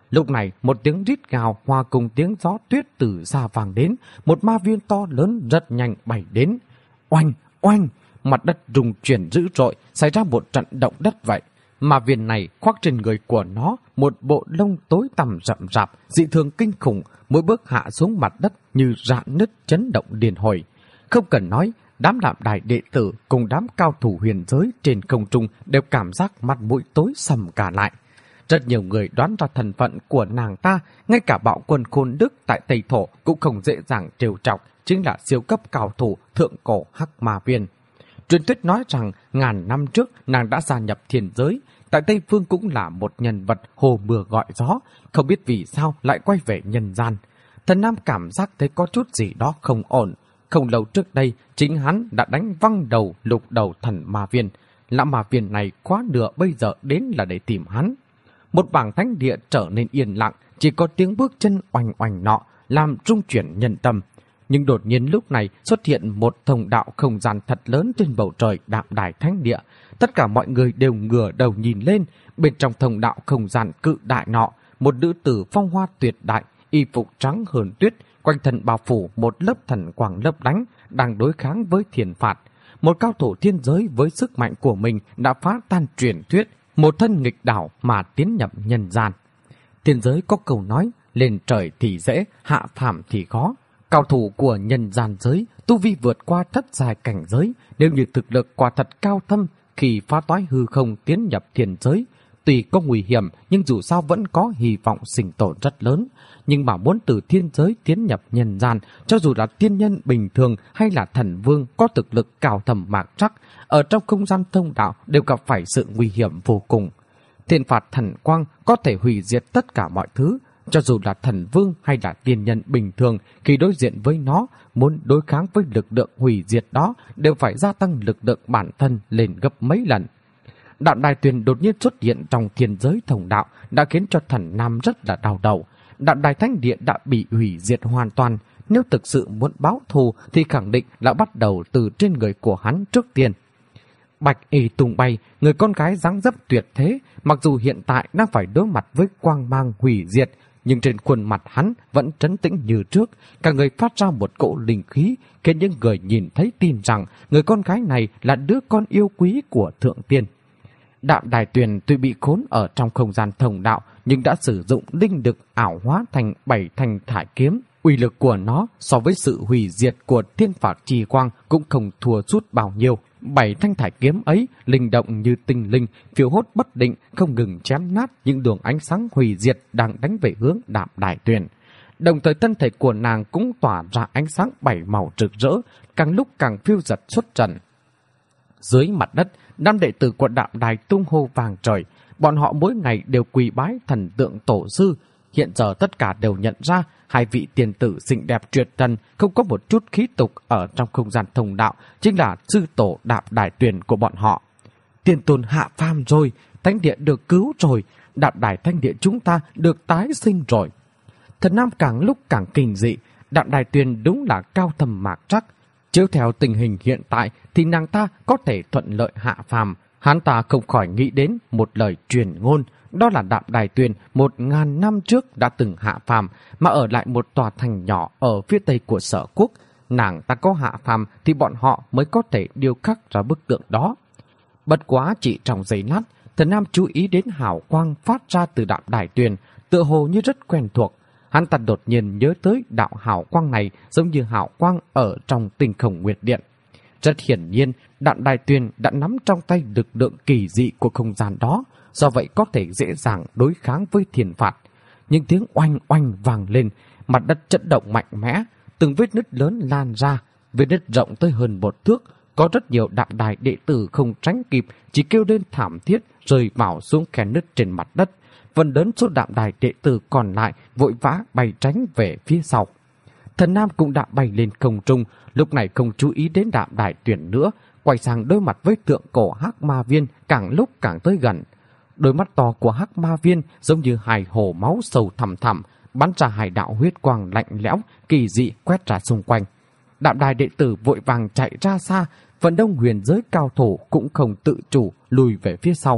[SPEAKER 2] Lúc này một tiếng rít gào hòa cùng tiếng gió tuyết từ xa vang đến, một ma viên to lớn rất nhanh bay đến. Oanh, oanh, mặt đất rung chuyển dữ dội, xảy ra một trận động đất vậy. Ma viên này khoác trên người của nó một bộ lông tối tăm rậm rạp, dị thường kinh khủng, mỗi bước hạ xuống mặt đất như rạn nứt chấn động điên hồi. Không cần nói, đám đạm đài đệ tử cùng đám cao thủ huyền giới trên không trung đều cảm giác mặt mũi tối sầm cả lại. Rất nhiều người đoán ra thân phận của nàng ta, ngay cả bạo quân Khôn Đức tại Tây Thổ cũng không dễ dàng trêu chọc, chính là siêu cấp cao thủ thượng cổ Hắc Ma Viên. Truyền thuyết nói rằng ngàn năm trước nàng đã gia nhập thiên giới, tại Tây Phương cũng là một nhân vật hồ mưa gọi gió, không biết vì sao lại quay về nhân gian. Thần Nam cảm giác thấy có chút gì đó không ổn. Không lâu trước đây, chính hắn đã đánh văng đầu lục đầu thần Ma Viên. Lão Ma Viên này quá nửa bây giờ đến là để tìm hắn. Một bảng thánh địa trở nên yên lặng, chỉ có tiếng bước chân oanh oanh nọ, làm rung chuyển nhân tâm. Nhưng đột nhiên lúc này xuất hiện một thông đạo không gian thật lớn trên bầu trời đạm đài thánh địa. Tất cả mọi người đều ngửa đầu nhìn lên, bên trong thông đạo không gian cự đại nọ, một nữ tử phong hoa tuyệt đại, y phục trắng hờn tuyết, quanh thân bao phủ một lớp thần quang lấp lánh, đang đối kháng với thiên phạt. Một cao thủ thiên giới với sức mạnh của mình đã phá tan truyền thuyết, một thân nghịch đảo mà tiến nhập nhân gian. Thiên giới có câu nói, lên trời thì dễ, hạ phàm thì khó. Cao thủ của nhân gian giới, tu vi vượt qua thất giai cảnh giới, nếu như thực lực quả thật cao thâm, khi phá toái hư không tiến nhập thiên giới, tuy có nguy hiểm nhưng dù sao vẫn có hy vọng sinh tồn rất lớn. Nhưng mà muốn từ thiên giới tiến nhập nhân gian, cho dù là tiên nhân bình thường hay là thần vương có thực lực cao thầm mạc trắc, ở trong không gian thông đạo đều gặp phải sự nguy hiểm vô cùng. Thiên phạt thần quang có thể hủy diệt tất cả mọi thứ, cho dù là thần vương hay là tiên nhân bình thường, khi đối diện với nó, muốn đối kháng với lực lượng hủy diệt đó đều phải gia tăng lực lượng bản thân lên gấp mấy lần. Đạm Đài Tuyền đột nhiên xuất hiện trong thiên giới thông đạo đã khiến cho thần Nam rất là đau đầu. Đạm Đài Thánh Địa đã bị hủy diệt hoàn toàn, nếu thực sự muốn báo thù thì khẳng định là bắt đầu từ trên người của hắn trước tiên. Bạch Y tung bay, người con gái dáng dấp tuyệt thế, mặc dù hiện tại đang phải đối mặt với quang mang hủy diệt, nhưng trên khuôn mặt hắn vẫn trấn tĩnh như trước, cả người phát ra một cỗ linh khí, khiến những người nhìn thấy tin rằng người con gái này là đứa con yêu quý của Thượng Tiên. Đạm Đài Tuyền tuy bị khốn ở trong không gian thông đạo, nhưng đã sử dụng linh lực ảo hóa thành bảy thanh thải kiếm. Uy lực của nó so với sự hủy diệt của thiên phạt trì quang cũng không thua chút bao nhiêu. Bảy thanh thải kiếm ấy linh động như tinh linh, phiêu hốt bất định, không ngừng chém nát những đường ánh sáng hủy diệt đang đánh về hướng Đạm Đài Tuyền. Đồng thời thân thể của nàng cũng tỏa ra ánh sáng bảy màu rực rỡ, càng lúc càng phiêu dật xuất trần. Dưới mặt đất, năm đệ tử của Đạm Đài tung hô vàng trời, bọn họ mỗi ngày đều quỳ bái thần tượng tổ sư. Hiện giờ tất cả đều nhận ra hai vị tiền tử xinh đẹp tuyệt trần không có một chút khí tục ở trong không gian thông đạo, chính là sư tổ Đạm Đài Tuyền của bọn họ. Tiền tôn hạ phàm rồi, thánh địa được cứu rồi, Đạm Đài thánh địa chúng ta được tái sinh rồi. Thần Nam càng lúc càng kinh dị, Đạm Đài Tuyền đúng là cao thầm mạc trắc. Chiếu theo tình hình hiện tại thì nàng ta có thể thuận lợi hạ phàm. Hắn ta không khỏi nghĩ đến một lời truyền ngôn, đó là Đạm Đài Tuyền một ngàn năm trước đã từng hạ phàm, mà ở lại một tòa thành nhỏ ở phía tây của Sở Quốc. Nàng ta có hạ phàm thì bọn họ mới có thể điêu khắc ra bức tượng đó. Bất quá chỉ trong giây lát, Thần Nam chú ý đến hào quang phát ra từ Đạm Đài Tuyền, tựa hồ như rất quen thuộc. Hắn ta đột nhiên nhớ tới đạo hào quang này giống như hào quang ở trong tinh không nguyệt điện. Rất hiển nhiên, Đạm Đài Tuyền đã nắm trong tay lực lượng kỳ dị của không gian đó, do vậy có thể dễ dàng đối kháng với thiên phạt. Những tiếng oanh oanh vang lên, mặt đất chấn động mạnh mẽ, từng vết nứt lớn lan ra, vết nứt rộng tới hơn một thước. Có rất nhiều Đạm Đài đệ tử không tránh kịp, chỉ kêu lên thảm thiết rơi vào xuống khe nứt trên mặt đất. Phần lớn số Đạm Đài đệ tử còn lại vội vã bay tránh về phía sau. Thần Nam cũng đã bay lên không trung, lúc này không chú ý đến Đạm Đài Tuyền nữa, quay sang đối mặt với tượng cổ Hắc Ma Viên, càng lúc càng tới gần. Đôi mắt to của Hắc Ma Viên giống như hai hồ máu sâu thẳm thẳm, bắn ra hai đạo huyết quang lạnh lẽo kỳ dị quét ra xung quanh. Đạm Đài đệ tử vội vàng chạy ra xa, phần đông huyền giới cao thủ cũng không tự chủ lùi về phía sau.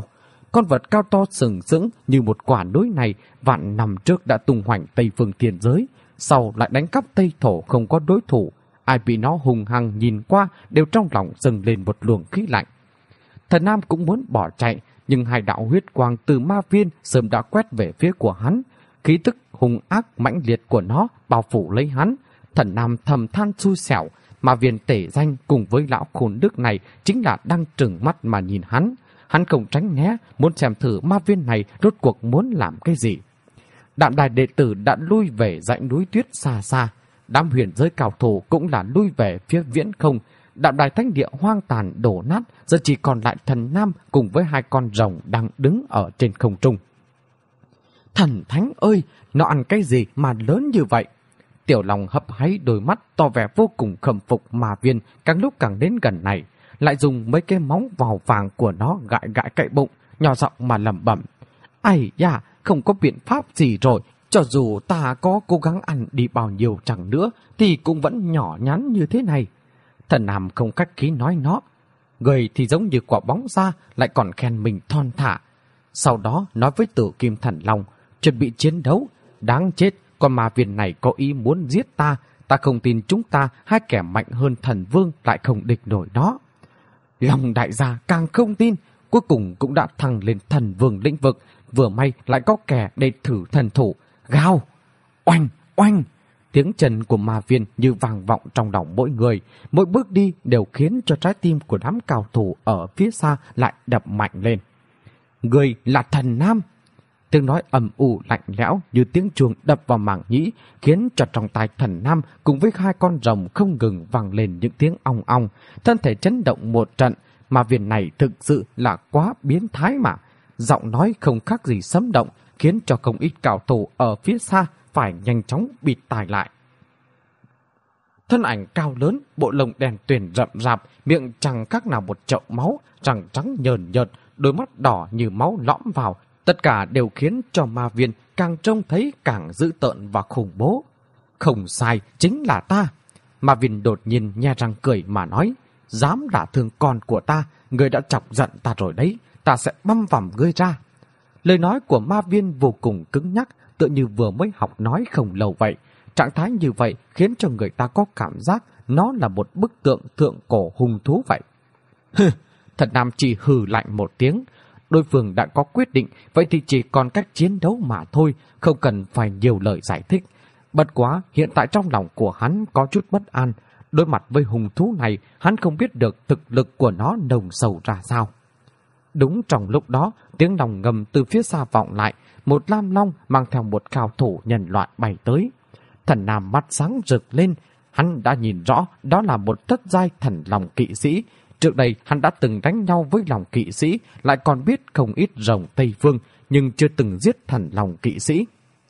[SPEAKER 2] con vật cao to sừng sững như một quả núi này vạn năm trước đã tung hoành Tây Phương Thiên Giới, sau lại đánh cắp Tây Thổ không có đối thủ. Ai bị nó hùng hăng nhìn qua đều trong lòng dâng lên một luồng khí lạnh. Thần Nam cũng muốn bỏ chạy, nhưng hai đạo huyết quang từ ma viên sớm đã quét về phía của hắn. Khí tức hung ác mãnh liệt của nó bao phủ lấy hắn. Thần Nam thầm than xui xẻo, ma viên tể danh cùng với lão khốn đức này chính là đang trừng mắt mà nhìn hắn. Hắn không tránh né, muốn xem thử ma viên này rốt cuộc muốn làm cái gì. Đạm đài đệ tử đã lui về dãy núi tuyết xa xa. Đám huyền giới cao thủ cũng là lui về phía viễn không. Đạm đài thánh địa hoang tàn đổ nát, giờ chỉ còn lại thần Nam cùng với hai con rồng đang đứng ở trên không trung. Thần thánh ơi, nó ăn cái gì mà lớn như vậy? Tiểu Long hấp háy đôi mắt tỏ vẻ vô cùng khâm phục ma viên, càng lúc càng đến gần này, lại dùng mấy cái móng vào vàng của nó gãi gãi cậy bụng, nhỏ giọng mà lẩm bẩm. Ây da, không có biện pháp gì rồi, cho dù ta có cố gắng ăn đi bao nhiêu chẳng nữa thì cũng vẫn nhỏ nhắn như thế này. Thần Nam không khách khí nói nó. Người thì giống như quả bóng ra, lại còn khen mình thon thả. Sau đó nói với Tử Kim Thần Long, chuẩn bị chiến đấu. Đáng chết, con ma viên này có ý muốn giết ta. Ta không tin chúng ta, hai kẻ mạnh hơn thần vương lại không địch nổi nó. Long đại gia càng không tin, cuối cùng cũng đã thăng lên thần vương lĩnh vực. Vừa may lại có kẻ để thử thần thủ. Gào! Oanh! Oanh! Tiếng chân của ma viên như vang vọng trong lòng mỗi người. Mỗi bước đi đều khiến cho trái tim của đám cao thủ ở phía xa lại đập mạnh lên. Người là thần Nam! Tiếng nói ầm ù lạnh lẽo như tiếng chuông đập vào màng nhĩ, khiến cho trong tai thần Nam cùng với hai con rồng không ngừng vang lên những tiếng ong ong. Thân thể chấn động một trận, mà viên này thực sự là quá biến thái mà. Giọng nói không khác gì sấm động, khiến cho không ít cao thủ ở phía xa phải nhanh chóng bịt tai lại. Thân ảnh cao lớn, bộ lông đen tuyền rậm rạp, miệng chẳng khác nào một chậu máu, răng trắng nhờn nhợt, đôi mắt đỏ như máu lõm vào. Tất cả đều khiến cho ma viên càng trông thấy càng dữ tợn và khủng bố. Không sai, chính là ta. Ma viên đột nhiên nhe răng cười mà nói, dám đả thương con của ta, ngươi đã chọc giận ta rồi đấy, ta sẽ băm vằm ngươi ra. Lời nói của ma viên vô cùng cứng nhắc, tựa như vừa mới học nói không lâu vậy. Trạng thái như vậy khiến cho người ta có cảm giác nó là một bức tượng thượng cổ hung thú vậy. Hừ, Thần Nam chỉ hừ lạnh một tiếng. Đối phương đã có quyết định, vậy thì chỉ còn cách chiến đấu mà thôi, không cần phải nhiều lời giải thích. Bất quá, hiện tại trong lòng của hắn có chút bất an. Đối mặt với hung thú này, hắn không biết được thực lực của nó nồng sâu ra sao. Đúng trong lúc đó, tiếng lòng ngầm từ phía xa vọng lại, một lam long mang theo một cao thủ nhân loại bay tới. Thần Nam mắt sáng rực lên, hắn đã nhìn rõ đó là một thất giai thần long kỵ sĩ. Trước đây hắn đã từng đánh nhau với lòng kỵ sĩ, lại còn biết không ít rồng Tây Phương, nhưng chưa từng giết thần long kỵ sĩ.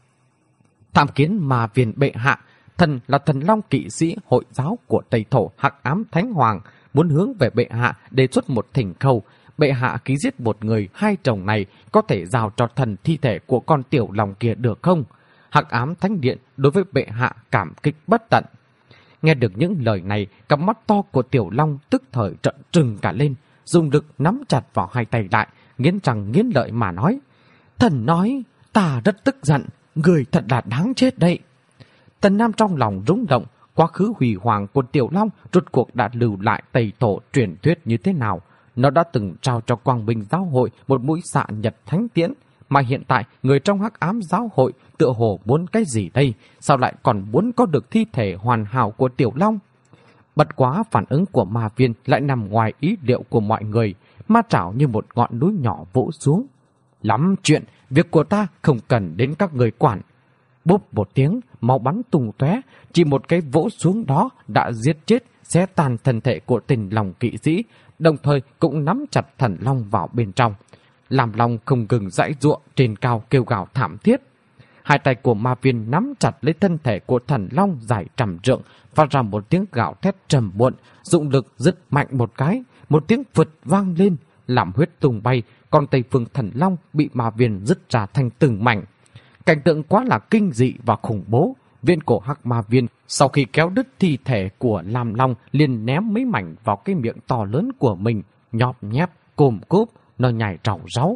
[SPEAKER 2] Tham kiến ma viên bệ hạ, thần là thần long kỵ sĩ hội giáo của Tây Thổ Hắc Ám Thánh Hoàng, muốn hướng về bệ hạ đề xuất một thỉnh cầu. Bệ hạ ký giết một người hai chồng này có thể giao cho thần thi thể của con tiểu long kia được không? Hắc Ám Thánh Điện đối với bệ hạ cảm kích bất tận. Nghe được những lời này, cặp mắt to của tiểu long tức thời trợn trừng cả lên, dùng lực nắm chặt vào hai tay lại, nghiến răng nghiến lợi mà nói. Thần nói, ta rất tức giận, người thật là đáng chết đấy. Thần Nam trong lòng rung động, quá khứ hủy hoàng của tiểu long rốt cuộc đã lưu lại Tây Thổ truyền thuyết như thế nào. Nó đã từng trao cho Quang Minh Giáo hội một mũi xạ nhật thánh tiễn, mà hiện tại người trong Hắc Ám Giáo hội tựa hồ muốn cái gì đây? Sao lại còn muốn có được thi thể hoàn hảo của tiểu long? Bất quá phản ứng của ma viên lại nằm ngoài ý liệu của mọi người, ma trảo như một ngọn núi nhỏ vỗ xuống. Lắm chuyện, việc của ta không cần đến các người quản. Bốp một tiếng, máu bắn tung tóe, chỉ một cái vỗ xuống đó đã giết chết, xé tan thân thể của tình lòng kỵ sĩ, đồng thời cũng nắm chặt thần long vào bên trong. Làm long không ngừng giãy giụa trên cao kêu gào thảm thiết. Hai tay của ma viên nắm chặt lấy thân thể của thần long dài trăm trượng, phát ra một tiếng gào thét trầm muộn, dụng lực giật mạnh một cái, một tiếng phật vang lên, làm huyết tung bay, con Tây Phương thần long bị ma viên dứt ra thành từng mảnh. Cảnh tượng quá là kinh dị và khủng bố. Viên cổ hắc ma viên sau khi kéo đứt thi thể của Lam Long liền ném mấy mảnh vào cái miệng to lớn của mình, nhọp nhép, cồm cốp, nó nhảy trào ráu.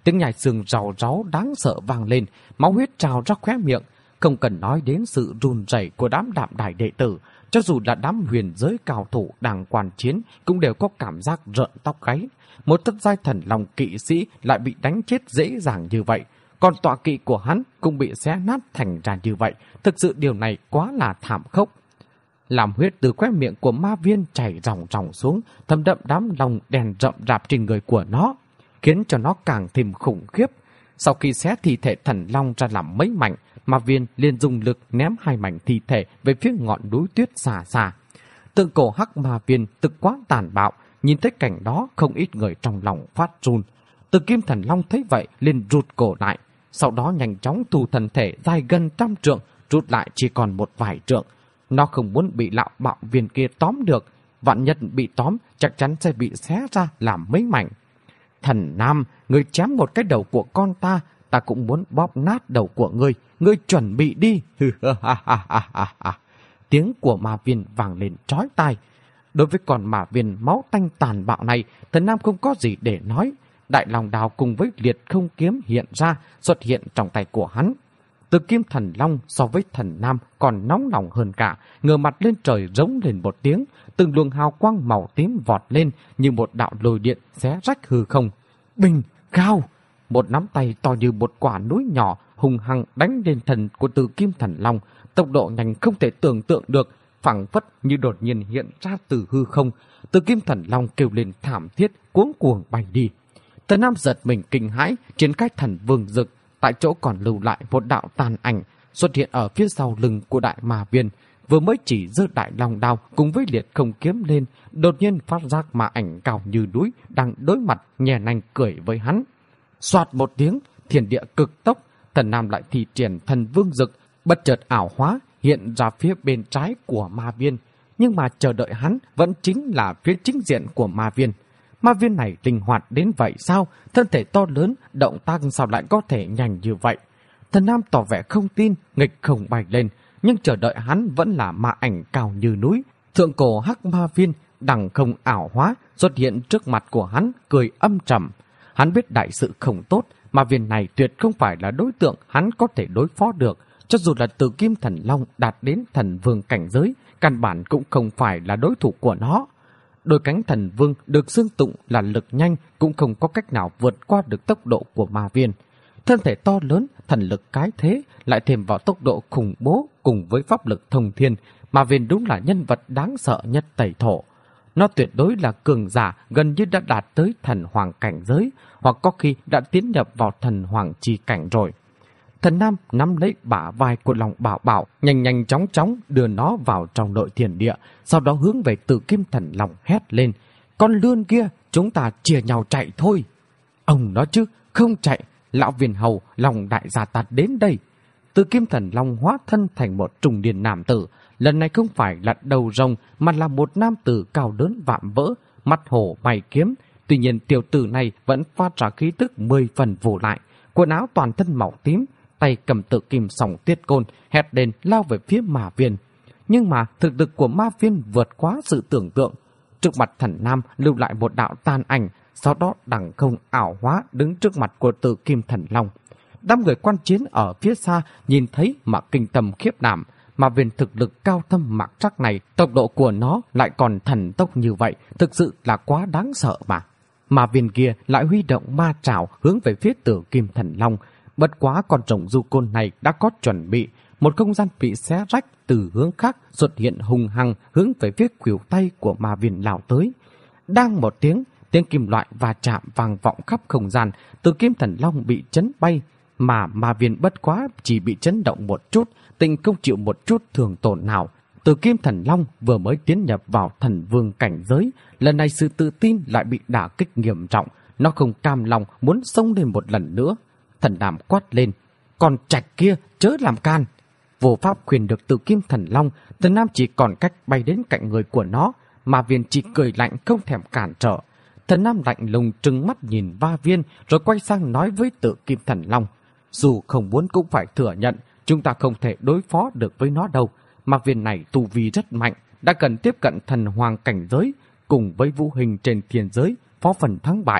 [SPEAKER 2] tiếng nhai xương rào ráu đáng sợ vang lên, máu huyết trào ra khóe miệng. Không cần nói đến sự run rẩy của đám đạm đài đệ tử, cho dù là đám huyền giới cao thủ đang quan chiến cũng đều có cảm giác rợn tóc gáy. Một thất giai thần long kỵ sĩ lại bị đánh chết dễ dàng như vậy, còn tọa kỵ của hắn cũng bị xé nát thành ra như vậy. Thực sự điều này quá là thảm khốc. Làm huyết từ khóe miệng của ma viên chảy ròng ròng xuống, thấm đậm đám lòng đèn rậm rạp trên người của nó, khiến cho nó càng thêm khủng khiếp. Sau khi xé thi thể thần long ra làm mấy mảnh, ma viên liền dùng lực ném hai mảnh thi thể về phía ngọn núi tuyết xa xa. Tượng cổ hắc ma viên thực quá tàn bạo, nhìn thấy cảnh đó không ít người trong lòng phát run. Từ kim thần long thấy vậy liền rụt cổ lại, sau đó nhanh chóng thu thân thể dài gần trăm trượng, rút lại chỉ còn một vài trượng. Nó không muốn bị lão bạo viên kia tóm được, vạn nhất bị tóm chắc chắn sẽ bị xé ra làm mấy mảnh. Thần Nam, ngươi chém một cái đầu của con ta, ta cũng muốn bóp nát đầu của ngươi, ngươi chuẩn bị đi. Tiếng của ma viên vang lên chói tai. Đối với con ma viên máu tanh tàn bạo này, Thần Nam không có gì để nói. Đại long đào cùng với liệt không kiếm hiện ra, xuất hiện trong tay của hắn. Từ kim thần long so với Thần Nam còn nóng lòng hơn cả, ngửa mặt lên trời rống lên một tiếng, từng luồng hào quang màu tím vọt lên như một đạo lôi điện xé rách hư không. Bình, gào! Một nắm tay to như một quả núi nhỏ hùng hăng đánh lên thần của Từ kim thần long, tốc độ nhanh không thể tưởng tượng được, phảng phất như đột nhiên hiện ra từ hư không. Từ kim thần long kêu lên thảm thiết, cuống cuồng bay đi. Thần Nam giật mình kinh hãi, triển khai thần vương dực, tại chỗ còn lưu lại một đạo tàn ảnh xuất hiện ở phía sau lưng của đại ma viên. Vừa mới chỉ giơ đại long đao cùng với liệt không kiếm lên, đột nhiên phát giác ma ảnh cao như núi đang đối mặt nhè nanh cười với hắn. Soạt một tiếng, thiên địa cực tốc, Thần Nam lại thi triển thần vương dực, bất chợt ảo hóa hiện ra phía bên trái của ma viên, nhưng mà chờ đợi hắn vẫn chính là phía chính diện của ma viên. Ma viên này linh hoạt đến vậy sao? Thân thể to lớn, động tác sao lại có thể nhanh như vậy? Thần Nam tỏ vẻ không tin, nghịch không bay lên, nhưng chờ đợi hắn vẫn là ma ảnh cao như núi. Thượng cổ hắc ma viên đằng không ảo hóa xuất hiện trước mặt của hắn, cười âm trầm. Hắn biết đại sự không tốt, ma viên này tuyệt không phải là đối tượng hắn có thể đối phó được. Cho dù là Từ kim thần long đạt đến thần vương cảnh giới, căn bản cũng không phải là đối thủ của nó. Đôi cánh thần vương được xưng tụng là lực nhanh cũng không có cách nào vượt qua được tốc độ của ma viên. Thân thể to lớn, thần lực cái thế, lại thêm vào tốc độ khủng bố cùng với pháp lực thông thiên, ma viên đúng là nhân vật đáng sợ nhất Tây Thổ. Nó tuyệt đối là cường giả gần như đã đạt tới thần hoàng cảnh giới, hoặc có khi đã tiến nhập vào thần hoàng chi cảnh rồi. Thần Nam nắm lấy bả vai của Long Bảo Bảo, nhanh nhanh chóng chóng đưa nó vào trong nội thiên địa, sau đó hướng về Từ kim thần long hét lên: "Con lươn kia, chúng ta chia nhau chạy thôi." Ông nói chứ, không chạy, lão viên hầu Long đại gia ta đến đây. Từ kim thần long hóa thân thành một trung niên nam tử, lần này không phải là đầu rồng mà là một nam tử cao lớn vạm vỡ, mắt hổ mày kiếm. Tuy nhiên tiểu tử này vẫn phát ra khí tức mười phần vô lại, quần áo toàn thân màu tím, tay cầm tự kim sòng tiết côn, hét lên lao về phía ma viên. Nhưng mà thực lực của ma viên vượt quá sự tưởng tượng. Trước mặt Thần Nam lưu lại một đạo tàn ảnh, sau đó đằng không ảo hóa đứng trước mặt của Từ kim thần long. Đám người quan chiến ở phía xa nhìn thấy mà kinh tâm khiếp đảm. Ma viên thực lực cao thâm mạc trắc này, tốc độ của nó lại còn thần tốc như vậy, thực sự là quá đáng sợ mà. Ma viên kia lại huy động ma trảo hướng về phía Từ kim thần long. Bất quá con rồng du côn này đã có chuẩn bị, một không gian bị xé rách từ hướng khác xuất hiện hung hăng hướng về phía khuỷu tay của ma viên lao tới. Đang một tiếng, tiếng kim loại va chạm vang vọng khắp không gian, Từ kim thần long bị chấn bay, mà ma viên bất quá chỉ bị chấn động một chút, tình không chịu một chút thương tổn nào. Từ kim thần long vừa mới tiến nhập vào thần vương cảnh giới, lần này sự tự tin lại bị đả kích nghiêm trọng, nó không cam lòng muốn xông lên một lần nữa. Thần Nam quát lên: "Còn trạch kia chớ làm can!" Vô pháp khuyên được Từ kim thần long, Thần Nam chỉ còn cách bay đến cạnh người của nó, mà viên chỉ cười lạnh không thèm cản trở. Thần Nam lạnh lùng trừng mắt nhìn Va Viên, rồi quay sang nói với Từ kim thần long: "Dù không muốn cũng phải thừa nhận, chúng ta không thể đối phó được với nó đâu. Mà viên này tu vi rất mạnh, đã cần tiếp cận thần hoàng cảnh giới, cùng với vũ hình trên thiên giới, phó phần thắng bại.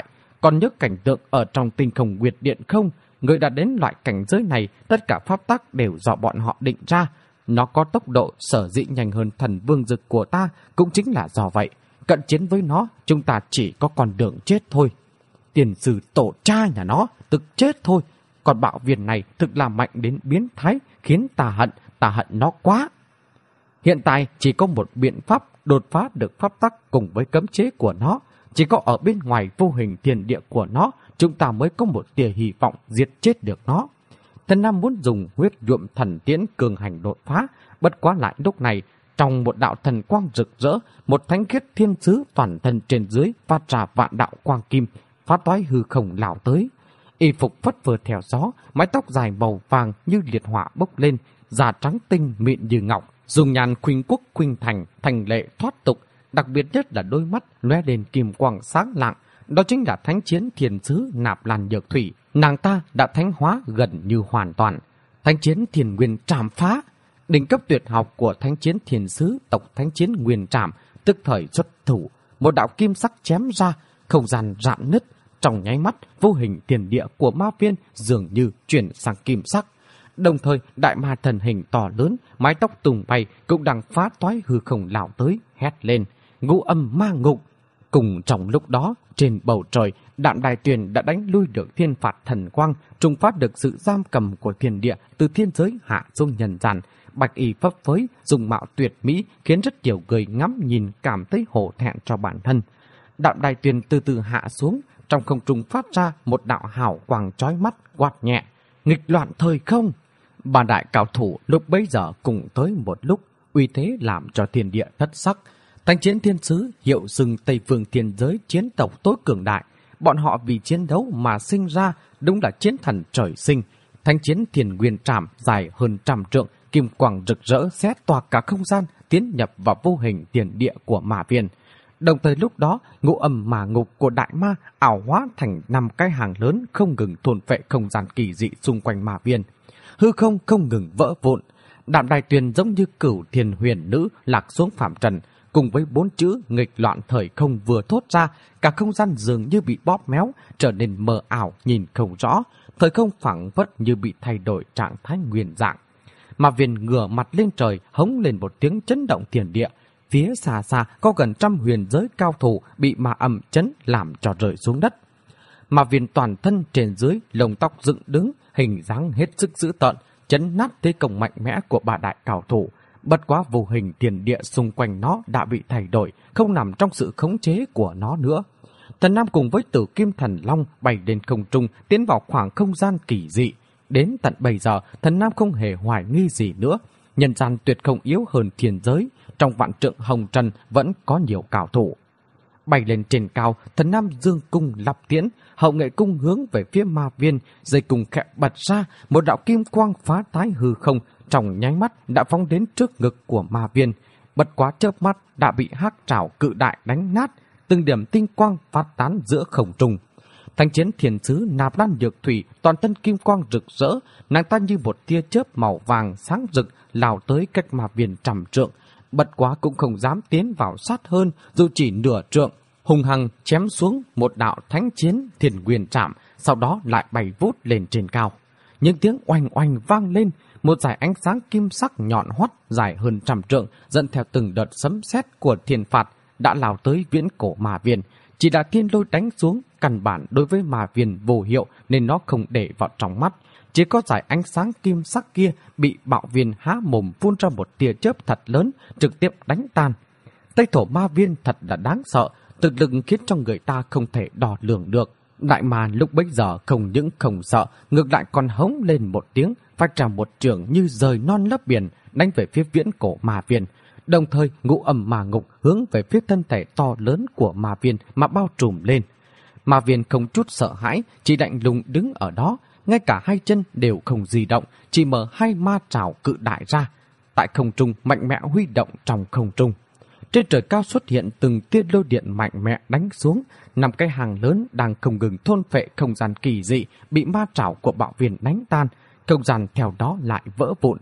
[SPEAKER 2] Còn nhớ cảnh tượng ở trong tinh không nguyệt điện không? Người đã đến loại cảnh giới này, tất cả pháp tắc đều do bọn họ định ra. Nó có tốc độ sở dĩ nhanh hơn thần vương dực của ta, cũng chính là do vậy. Cận chiến với nó, chúng ta chỉ có con đường chết thôi. Tiền sư tổ cha nhà nó, tức chết thôi. Còn bạo viên này thực là mạnh đến biến thái, khiến ta hận, ta hận nó quá. Hiện tại chỉ có một biện pháp đột phá được pháp tắc cùng với cấm chế của nó. Chỉ có ở bên ngoài vô hình thiên địa của nó, chúng ta mới có một tia hy vọng diệt chết được nó. Thần Nam muốn dùng huyết nhuộm thần tiễn cường hành đột phá, bất quá lại lúc này, trong một đạo thần quang rực rỡ, một thánh khiết thiên sứ toàn thân trên dưới phát ra vạn đạo quang kim, phá toái hư không lao tới. Y phục phất phơ theo gió, mái tóc dài màu vàng như liệt hỏa bốc lên, da trắng tinh mịn như ngọc, dùng nhàn khuynh quốc khuynh thành, thành lệ thoát tục. Đặc biệt nhất là đôi mắt lóe lên kim quang sáng lạng, đó chính là thánh chiến thiên sứ Nạp Lan Nhược Thủy. Nàng ta đã thánh hóa gần như hoàn toàn. Thánh chiến thiên nguyên trảm phá, đỉnh cấp tuyệt học của thánh chiến thiên sứ tộc thánh chiến nguyên trảm, tức thời xuất thủ, một đạo kim sắc chém ra, không gian rạn nứt. Trong nháy mắt, vô hình tiền địa của ma viên dường như chuyển sang kim sắc. Đồng thời, đại ma thần hình to lớn, mái tóc tung bay cũng đang phá toái hư không lao tới, hét lên: ngũ âm ma ngục. Cùng trong lúc đó, trên bầu trời, Đạm Đài Tuyền đã đánh lui được thiên phạt thần quang, trùng phát được sự giam cầm của thiên địa từ thiên giới hạ xuống nhân gian. Bạch y phấp phới, dùng mạo tuyệt mỹ, khiến rất nhiều người ngắm nhìn cảm thấy hổ thẹn cho bản thân. Đạm Đài Tuyền từ từ hạ xuống, trong không trung phát ra một đạo hào quang chói mắt, quát nhẹ: nghịch loạn thời không. Ba đại cao thủ lúc bấy giờ cùng tới một lúc, uy thế làm cho thiên địa thất sắc. Thánh chiến thiên sứ hiệu xưng Tây Phương thiên giới chiến tộc tối cường đại, bọn họ vì chiến đấu mà sinh ra, đúng là chiến thần trời sinh. Thánh chiến thiên nguyên trảm dài hơn trăm trượng, kim quang rực rỡ xé toạc cả không gian, tiến nhập vào vô hình tiền địa của ma viên. Đồng thời lúc đó, ngũ âm ma ngục của đại ma ảo hóa thành năm cái hàng lớn, không ngừng thôn phệ không gian kỳ dị xung quanh ma viên. Hư không không ngừng vỡ vụn. Đạm Đài Tuyền giống như cửu thiên huyền nữ lạc xuống phàm trần, cùng với bốn chữ nghịch loạn thời không vừa thốt ra, cả không gian dường như bị bóp méo, trở nên mờ ảo nhìn không rõ, thời không phẳng phất như bị thay đổi trạng thái nguyên dạng. Ma viên ngửa mặt lên trời, hống lên một tiếng chấn động thiên địa. Phía xa xa có gần trăm huyền giới cao thủ bị ma âm chấn làm cho rơi xuống đất. Ma viên toàn thân trên dưới lông tóc dựng đứng, hình dáng hết sức dữ tợn, chấn nát thế công mạnh mẽ của ba đại cao thủ. Bất quá vô hình thiên địa xung quanh nó đã bị thay đổi, không nằm trong sự khống chế của nó nữa. Thần Nam cùng với Tử Kim Thần Long bay lên không trung, tiến vào khoảng không gian kỳ dị. Đến tận bây giờ, Thần Nam không hề hoài nghi gì nữa. Nhân gian tuyệt không yếu hơn thiên giới, trong vạn trượng hồng trần vẫn có nhiều cao thủ. Bay lên trên cao, Thần Nam dương cung lập tiễn, hậu nghệ cung hướng về phía ma viên, dây cung khẽ bật ra, một đạo kim quang phá tái hư không, trong nháy mắt đã phóng đến trước ngực của ma viên. Bất quá chớp mắt đã bị hắc trảo cự đại đánh nát, từng điểm tinh quang phát tán giữa không trung. Thánh chiến thiên sứ Nạp Lan Nhược Thủy toàn thân kim quang rực rỡ, nàng ta như một tia chớp màu vàng sáng rực lao tới cách ma viên trăm trượng. Bất quá cũng không dám tiến vào sát hơn, dù chỉ nửa trượng, hùng hăng chém xuống một đạo thánh chiến thiên nguyên trảm, sau đó lại bay vút lên trên cao. Những tiếng oanh oanh vang lên, một dải ánh sáng kim sắc nhọn hoắt dài hơn trăm trượng, dẫn theo từng đợt sấm sét của thiên phạt đã lao tới viễn cổ ma viên. Chỉ là thiên lôi đánh xuống, căn bản đối với ma viên vô hiệu nên nó không để vào trong mắt. Chỉ có dải ánh sáng kim sắc kia bị bạo viên há mồm phun ra một tia chớp thật lớn, trực tiếp đánh tan. Tây thổ ma viên thật là đáng sợ, thực lực khiến cho người ta không thể đo lường được. Đại ma lúc bấy giờ không những không sợ, ngược lại còn hống lên một tiếng, phát ra một trường như rời non lấp biển, đánh về phía viễn cổ ma viên. Đồng thời ngũ âm ma ngục hướng về phía thân thể to lớn của ma viên mà bao trùm lên. Ma viên không chút sợ hãi, chỉ lạnh lùng đứng ở đó, ngay cả hai chân đều không di động, chỉ mở hai ma trảo cự đại ra. Tại không trung mạnh mẽ huy động trong không trung. Trên trời cao xuất hiện từng tia lôi điện mạnh mẽ đánh xuống, năm cái hàng lớn đang không ngừng thôn phệ không gian kỳ dị bị ma trảo của bạo viên đánh tan, không gian theo đó lại vỡ vụn.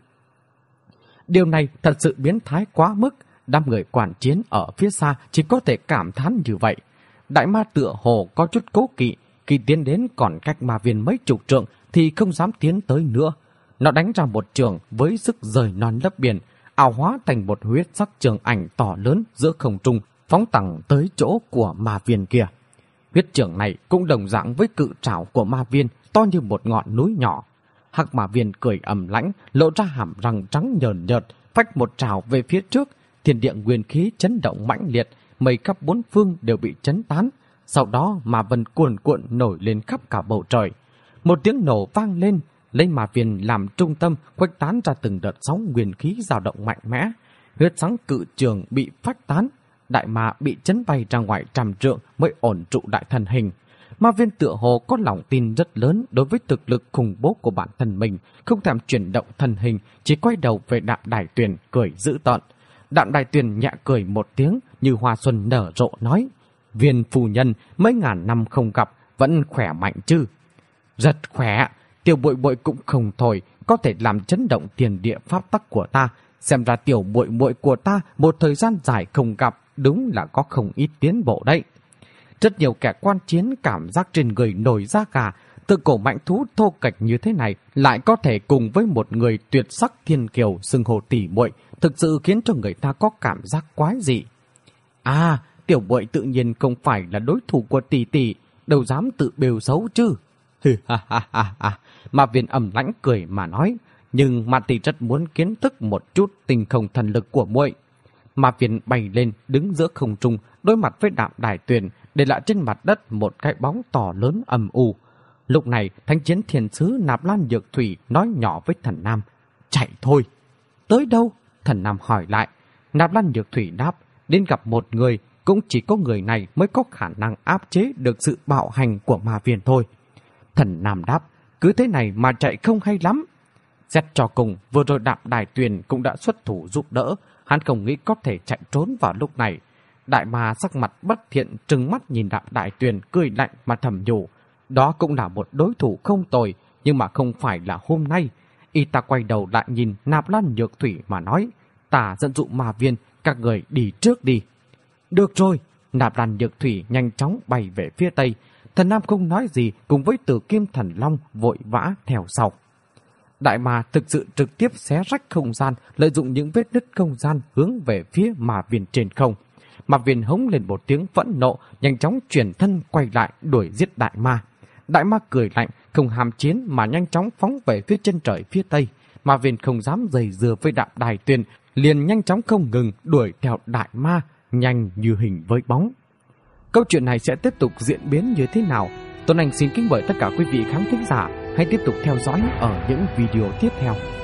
[SPEAKER 2] Điều này thật sự biến thái quá mức, đám người quản chiến ở phía xa chỉ có thể cảm thán như vậy. Đại ma tựa hồ có chút cố kỵ, khi tiến đến còn cách ma viên mấy chục trượng thì không dám tiến tới nữa. Nó đánh ra một trường với sức rời non lấp biển, ảo hóa thành một huyết sắc trường ảnh to lớn giữa không trung, phóng thẳng tới chỗ của ma viên kia. Huyết trường này cũng đồng dạng với cự trảo của ma viên, to như một ngọn núi nhỏ. Hắc ma viên cười ầm lãnh, lộ ra hàm răng trắng nhờn nhợt, phách một trảo về phía trước. Thiên địa nguyên khí chấn động mãnh liệt, mây khắp bốn phương đều bị chấn tán. Sau đó ma vân cuồn cuộn nổi lên khắp cả bầu trời. Một tiếng nổ vang lên, lấy ma viên làm trung tâm, khuếch tán ra từng đợt sóng nguyên khí dao động mạnh mẽ. Huyết sáng cự trường bị phách tán, đại ma bị chấn bay ra ngoài trăm trượng mới ổn trụ đại thần hình. Ma viên tựa hồ có lòng tin rất lớn đối với thực lực khủng bố của bản thân mình, không thèm chuyển động thân hình, chỉ quay đầu về Đạm Đài Tuyền cười dữ tợn. Đạm Đài Tuyền nhẹ cười một tiếng như hoa xuân nở rộ nói: Viên phu nhân mấy ngàn năm không gặp, vẫn khỏe mạnh chứ? Rất khỏe, tiểu bội bội cũng không thôi, có thể làm chấn động tiền địa pháp tắc của ta. Xem ra tiểu bội bội của ta một thời gian dài không gặp, đúng là có không ít tiến bộ đấy. Rất nhiều kẻ quan chiến cảm giác trên người nổi da gà, tự cổ mạnh thú thô kệch như thế này lại có thể cùng với một người tuyệt sắc thiên kiều xưng hô tỷ muội, thực sự khiến cho người ta có cảm giác quái dị. À, tiểu bội tự nhiên không phải là đối thủ của tỷ tỷ, đâu dám tự bêu xấu chứ. Ha ha ha ha, Ma Viên ầm lãnh cười mà nói, nhưng mà tỷ rất muốn kiến thức một chút tinh không thần lực của muội. Ma Viên bay lên đứng giữa không trung, đối mặt với Đạm Đài Tuyền, để lại trên mặt đất một cái bóng to lớn âm u. Lúc này, thánh chiến thiên sứ Nạp Lan Nhược Thủy nói nhỏ với Thần Nam: Chạy thôi. Tới đâu? Thần Nam hỏi lại. Nạp Lan Nhược Thủy đáp: Đến gặp một người, cũng chỉ có người này mới có khả năng áp chế được sự bạo hành của Ma Viên thôi. Thần Nam đáp: Cứ thế này mà chạy không hay lắm. Xét cho cùng, vừa rồi Đạm Đài Tuyền cũng đã xuất thủ giúp đỡ, hắn không nghĩ có thể chạy trốn vào lúc này. Đại ma sắc mặt bất thiện trừng mắt nhìn Đạm Đài Tuyền cười lạnh mà thầm nhủ: Đó cũng là một đối thủ không tồi, nhưng mà không phải là hôm nay. Y ta quay đầu lại nhìn Nạp Lan Nhược Thủy mà nói: Ta dẫn dụ Ma Viên, các người đi trước đi. Được rồi. Nạp Lan Nhược Thủy nhanh chóng bay về phía tây. Thần Nam không nói gì, cùng với Tử Kim Thần Long vội vã theo sau. Đại ma thực sự trực tiếp xé rách không gian, lợi dụng những vết nứt không gian hướng về phía Ma Viên trên không. Ma Viên hống lên một tiếng phẫn nộ, nhanh chóng chuyển thân quay lại đuổi giết đại ma. Đại ma cười lạnh, không hàm chiến mà nhanh chóng phóng về phía chân trời phía tây. Ma Viên không dám dày dừa với Đạm Đài Tuyền, liền nhanh chóng không ngừng đuổi theo đại ma, nhanh như hình với bóng. Câu chuyện này sẽ tiếp tục diễn biến như thế nào? Tuấn Anh xin kính mời tất cả quý vị khán thính giả hãy tiếp tục theo dõi ở những video tiếp theo.